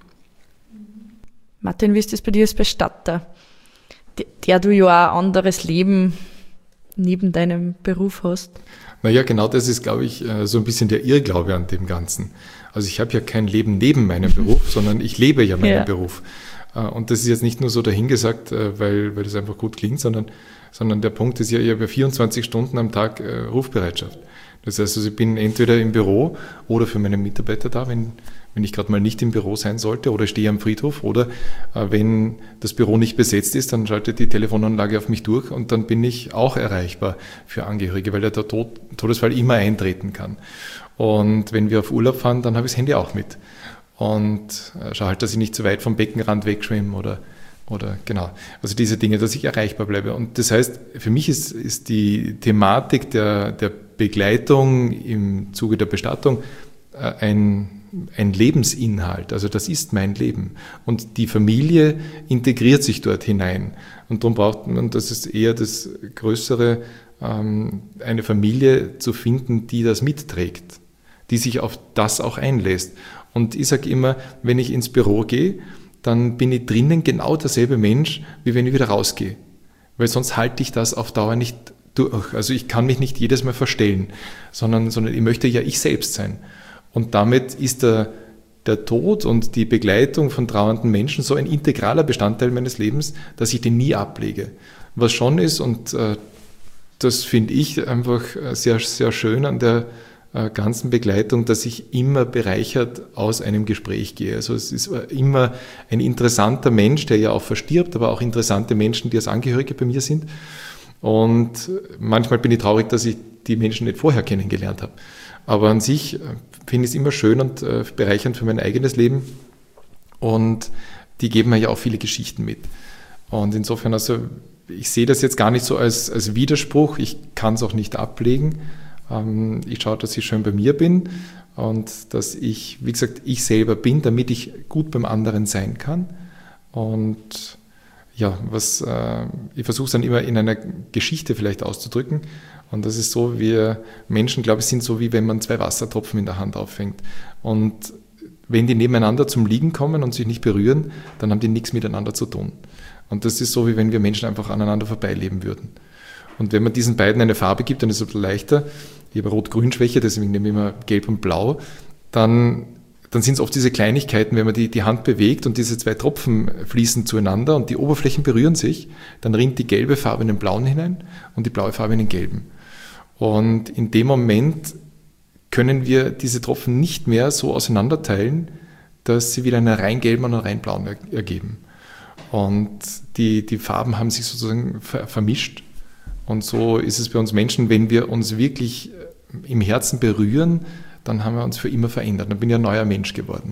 Martin, wie ist das bei dir als Bestatter, der du ja auch ein anderes Leben neben deinem Beruf hast? Naja, genau das ist, glaube ich, so ein bisschen der Irrglaube an dem Ganzen. Also ich habe ja kein Leben neben meinem Beruf, sondern ich lebe ja meinen ja. Beruf. Und das ist jetzt nicht nur so dahingesagt, weil, weil das einfach gut klingt, sondern, sondern der Punkt ist ja, ich habe ja vierundzwanzig Stunden am Tag Rufbereitschaft. Das heißt, also ich bin entweder im Büro oder für meine Mitarbeiter da, wenn, wenn ich gerade mal nicht im Büro sein sollte, oder ich stehe am Friedhof, oder äh, wenn das Büro nicht besetzt ist, dann schaltet die Telefonanlage auf mich durch und dann bin ich auch erreichbar für Angehörige, weil ja der Tod, Todesfall immer eintreten kann. Und wenn wir auf Urlaub fahren, dann habe ich das Handy auch mit und äh, schaue halt, dass ich nicht zu weit vom Beckenrand wegschwimme oder Oder genau, also diese Dinge, dass ich erreichbar bleibe. Und das heißt, für mich ist, ist die Thematik der, der Begleitung im Zuge der Bestattung äh, ein, ein Lebensinhalt. Also das ist mein Leben. Und die Familie integriert sich dort hinein. Und darum braucht man, das ist eher das Größere, ähm, eine Familie zu finden, die das mitträgt, die sich auf das auch einlässt. Und ich sage immer, wenn ich ins Büro gehe, dann bin ich drinnen genau derselbe Mensch, wie wenn ich wieder rausgehe. Weil sonst halte ich das auf Dauer nicht durch. Also ich kann mich nicht jedes Mal verstellen, sondern, sondern ich möchte ja ich selbst sein. Und damit ist der, der Tod und die Begleitung von trauernden Menschen so ein integraler Bestandteil meines Lebens, dass ich den nie ablege. Was schon ist, und äh, das finde ich einfach sehr, sehr schön an der, äh, ganzen Begleitung, dass ich immer bereichert aus einem Gespräch gehe. Also es ist immer ein interessanter Mensch, der ja auch verstirbt, aber auch interessante Menschen, die als Angehörige bei mir sind. Und manchmal bin ich traurig, dass ich die Menschen nicht vorher kennengelernt habe. Aber an sich finde ich es immer schön und äh, bereichernd für mein eigenes Leben. Und die geben mir ja auch viele Geschichten mit. Und insofern, also ich sehe das jetzt gar nicht so als, als Widerspruch. Ich kann es auch nicht ablegen. Ähm, ich schaue, dass ich schön bei mir bin und dass ich, wie gesagt, ich selber bin, damit ich gut beim anderen sein kann. Und ja, was äh, ich versuche es dann immer in einer Geschichte vielleicht auszudrücken. Und das ist so, wir Menschen, glaube ich, sind so, wie wenn man zwei Wassertropfen in der Hand auffängt. Und wenn die nebeneinander zum Liegen kommen und sich nicht berühren, dann haben die nichts miteinander zu tun. Und das ist so, wie wenn wir Menschen einfach aneinander vorbeileben würden. Und wenn man diesen beiden eine Farbe gibt, dann ist es ein bisschen leichter. Ich habe Rot-Grün-Schwäche, deswegen nehme ich immer Gelb und Blau. Dann, dann sind es oft diese Kleinigkeiten, wenn man die, die Hand bewegt und diese zwei Tropfen fließen zueinander und die Oberflächen berühren sich, dann rinnt die gelbe Farbe in den blauen hinein und die blaue Farbe in den gelben. Und in dem Moment können wir diese Tropfen nicht mehr so auseinanderteilen, dass sie wieder einen rein gelben und einen rein blauen ergeben. Und die, die Farben haben sich sozusagen ver- vermischt. Und so ist es bei uns Menschen, wenn wir uns wirklich im Herzen berühren, dann haben wir uns für immer verändert. Dann bin ich ein neuer Mensch geworden.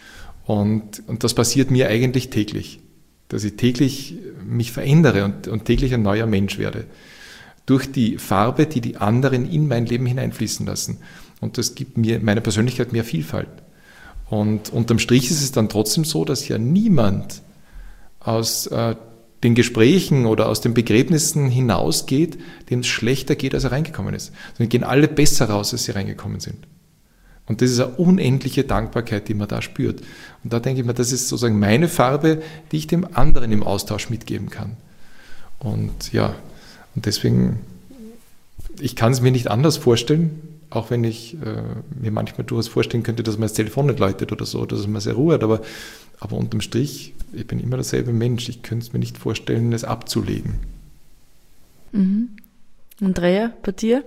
Und, und das passiert mir eigentlich täglich, dass ich täglich mich verändere und, und täglich ein neuer Mensch werde. Durch die Farbe, die die anderen in mein Leben hineinfließen lassen. Und das gibt mir, meiner Persönlichkeit, mehr Vielfalt. Und unterm Strich ist es dann trotzdem so, dass ja niemand aus äh, den Gesprächen oder aus den Begräbnissen hinausgeht, dem es schlechter geht, als er reingekommen ist. Sondern gehen alle besser raus, als sie reingekommen sind. Und das ist eine unendliche Dankbarkeit, die man da spürt. Und da denke ich mir, das ist sozusagen meine Farbe, die ich dem anderen im Austausch mitgeben kann. Und ja, und deswegen, ich kann es mir nicht anders vorstellen, auch wenn ich äh, mir manchmal durchaus vorstellen könnte, dass man das Telefon nicht läutet oder so, dass man sehr Ruhe hat, aber, aber unterm Strich, ich bin immer derselbe Mensch. Ich könnte es mir nicht vorstellen, es abzulegen. Mhm. Andrea, bei dir?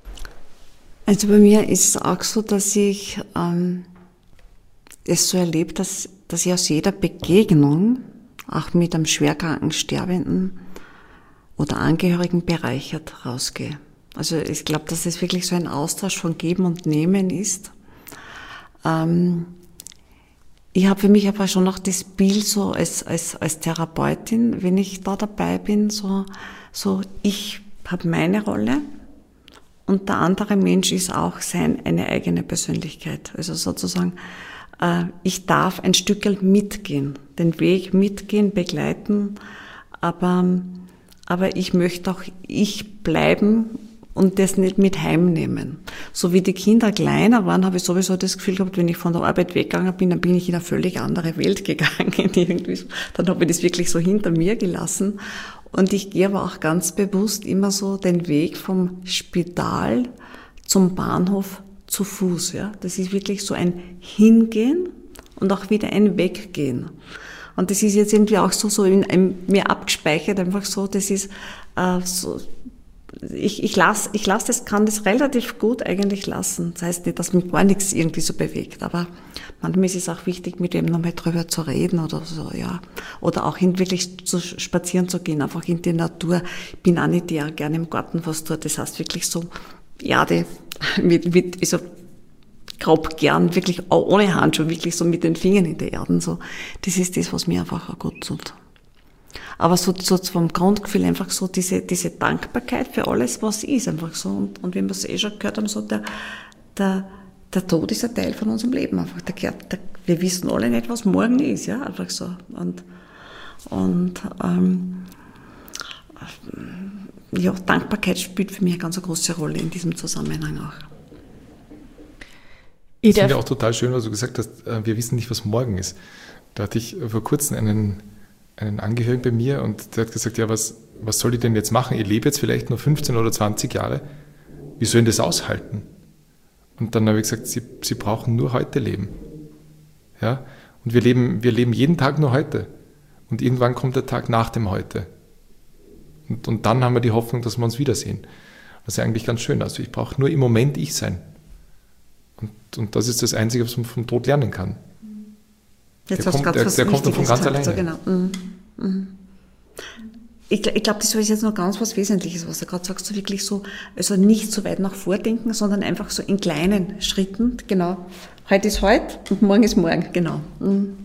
Also bei mir ist es auch so, dass ich ähm, es so erlebe, dass, dass ich aus jeder Begegnung, auch mit einem schwerkranken Sterbenden oder Angehörigen, bereichert rausgehe. Also ich glaube, dass es wirklich so ein Austausch von Geben und Nehmen ist. Ähm, ich habe für mich aber schon noch das Bild so als, als, als Therapeutin, wenn ich da dabei bin, so, so ich habe meine Rolle und der andere Mensch ist auch sein, eine eigene Persönlichkeit. Also sozusagen, äh, ich darf ein Stückchen mitgehen, den Weg mitgehen, begleiten, aber, aber ich möchte auch ich bleiben und das nicht mit heimnehmen. So wie die Kinder kleiner waren, habe ich sowieso das Gefühl gehabt, wenn ich von der Arbeit weggegangen bin, dann bin ich in eine völlig andere Welt gegangen. Irgendwie. Dann habe ich das wirklich so hinter mir gelassen. Und ich gehe aber auch ganz bewusst immer so den Weg vom Spital zum Bahnhof zu Fuß. Ja, das ist wirklich so ein Hingehen und auch wieder ein Weggehen. Und das ist jetzt irgendwie auch so, so in, in mir abgespeichert, einfach so, das ist äh, so, Ich, ich lasse, ich lasse das, kann das relativ gut eigentlich lassen. Das heißt nicht, dass mich gar nichts irgendwie so bewegt, aber manchmal ist es auch wichtig, mit wem nochmal drüber zu reden oder so, ja. Oder auch hin, wirklich zu spazieren zu gehen, einfach in die Natur. Ich bin auch nicht der, gerne im Garten was tut. Das heißt wirklich so, Erde, mit, mit, also, grob gern, wirklich auch ohne Handschuhe, wirklich so mit den Fingern in der Erde, so. Das ist das, was mir einfach auch gut tut. Aber so, so vom Grundgefühl einfach so diese, diese Dankbarkeit für alles, was ist, einfach so. Und, und wie wir es eh schon gehört haben, so der, der, der Tod ist ein Teil von unserem Leben einfach. Der, der, wir wissen alle nicht, was morgen ist, ja, einfach so. Und, und, ähm, ja, Dankbarkeit spielt für mich eine ganz große Rolle in diesem Zusammenhang auch. Ich finde auch total schön, was du gesagt hast, wir wissen nicht, was morgen ist. Da hatte ich vor kurzem einen einen Angehörigen bei mir und der hat gesagt, ja, was, was soll ich denn jetzt machen? Ich lebe jetzt vielleicht nur fünfzehn oder zwanzig Jahre. Wie soll ich das aushalten? Und dann habe ich gesagt, Sie, Sie brauchen nur heute leben. Ja? Und wir leben, wir leben jeden Tag nur heute. Und irgendwann kommt der Tag nach dem Heute. Und, und dann haben wir die Hoffnung, dass wir uns wiedersehen. Das ist eigentlich ganz schön. Also ich brauche nur im Moment ich sein. Und, und das ist das Einzige, was man vom Tod lernen kann. Jetzt der hast kommt, du der, was der kommt dann von ganz gesagt, alleine. so genau. Mhm. Mhm. Ich, ich glaube, das ist jetzt noch ganz was Wesentliches, was du gerade sagst, so wirklich so, also nicht so weit nach vordenken, sondern einfach so in kleinen Schritten, genau. Heute ist heute und morgen ist morgen, genau. Mhm.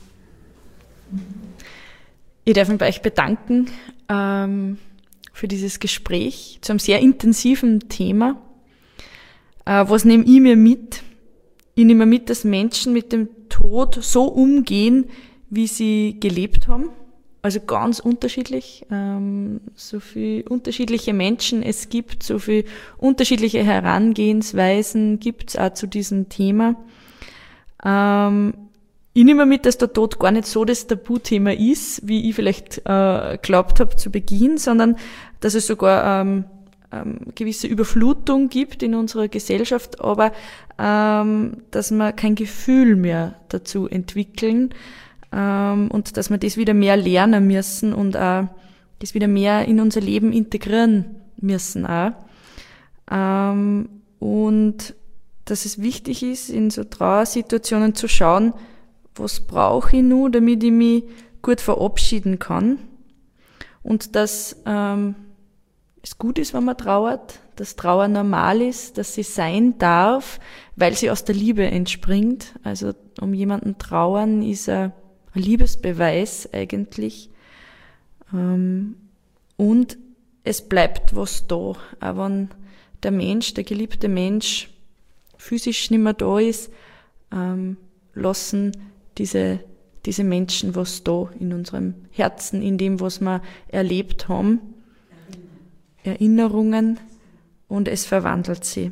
Ich darf mich bei euch bedanken ähm, für dieses Gespräch zu einem sehr intensiven Thema. Äh, was nehme ich mir mit? Ich nehme mit, dass Menschen mit dem Tod so umgehen, wie sie gelebt haben. Also ganz unterschiedlich. Ähm, so viele unterschiedliche Menschen es gibt, so viele unterschiedliche Herangehensweisen gibt es auch zu diesem Thema. Ähm, ich nehme mit, dass der Tod gar nicht so das Tabuthema ist, wie ich vielleicht äh, glaubt habe zu Beginn, sondern dass es sogar ähm, ähm, gewisse Überflutung gibt in unserer Gesellschaft, aber ähm, dass wir kein Gefühl mehr dazu entwickeln ähm, und dass wir das wieder mehr lernen müssen und auch das wieder mehr in unser Leben integrieren müssen auch. Ähm, und dass es wichtig ist, in so Trauersituationen zu schauen, was brauche ich nun, damit ich mich gut verabschieden kann. Und dass ähm, es gut ist, wenn man trauert, dass Trauer normal ist, dass sie sein darf, weil sie aus der Liebe entspringt. Also um jemanden trauern ist ein Liebesbeweis eigentlich. Ähm, und es bleibt was da. Auch wenn der Mensch, der geliebte Mensch, physisch nicht mehr da ist, ähm, lassen diese, diese Menschen was da in unserem Herzen, in dem, was wir erlebt haben. Erinnerungen, und es verwandelt sie.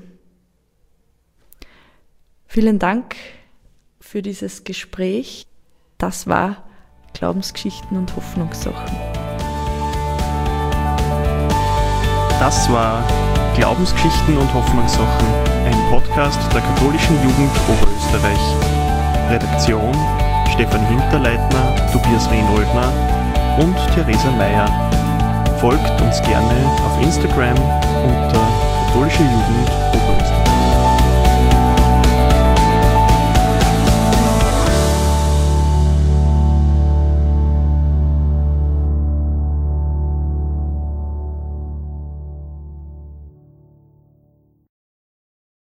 Vielen Dank für dieses Gespräch. Das war Glaubensgeschichten und Hoffnungssachen. Das war Glaubensgeschichten und Hoffnungssachen, ein Podcast der katholischen Jugend Oberösterreich. Redaktion Stefan Hinterleitner, Tobias Rehnoldner und Theresa Meyer. Folgt uns gerne auf Instagram unter katholische Jugend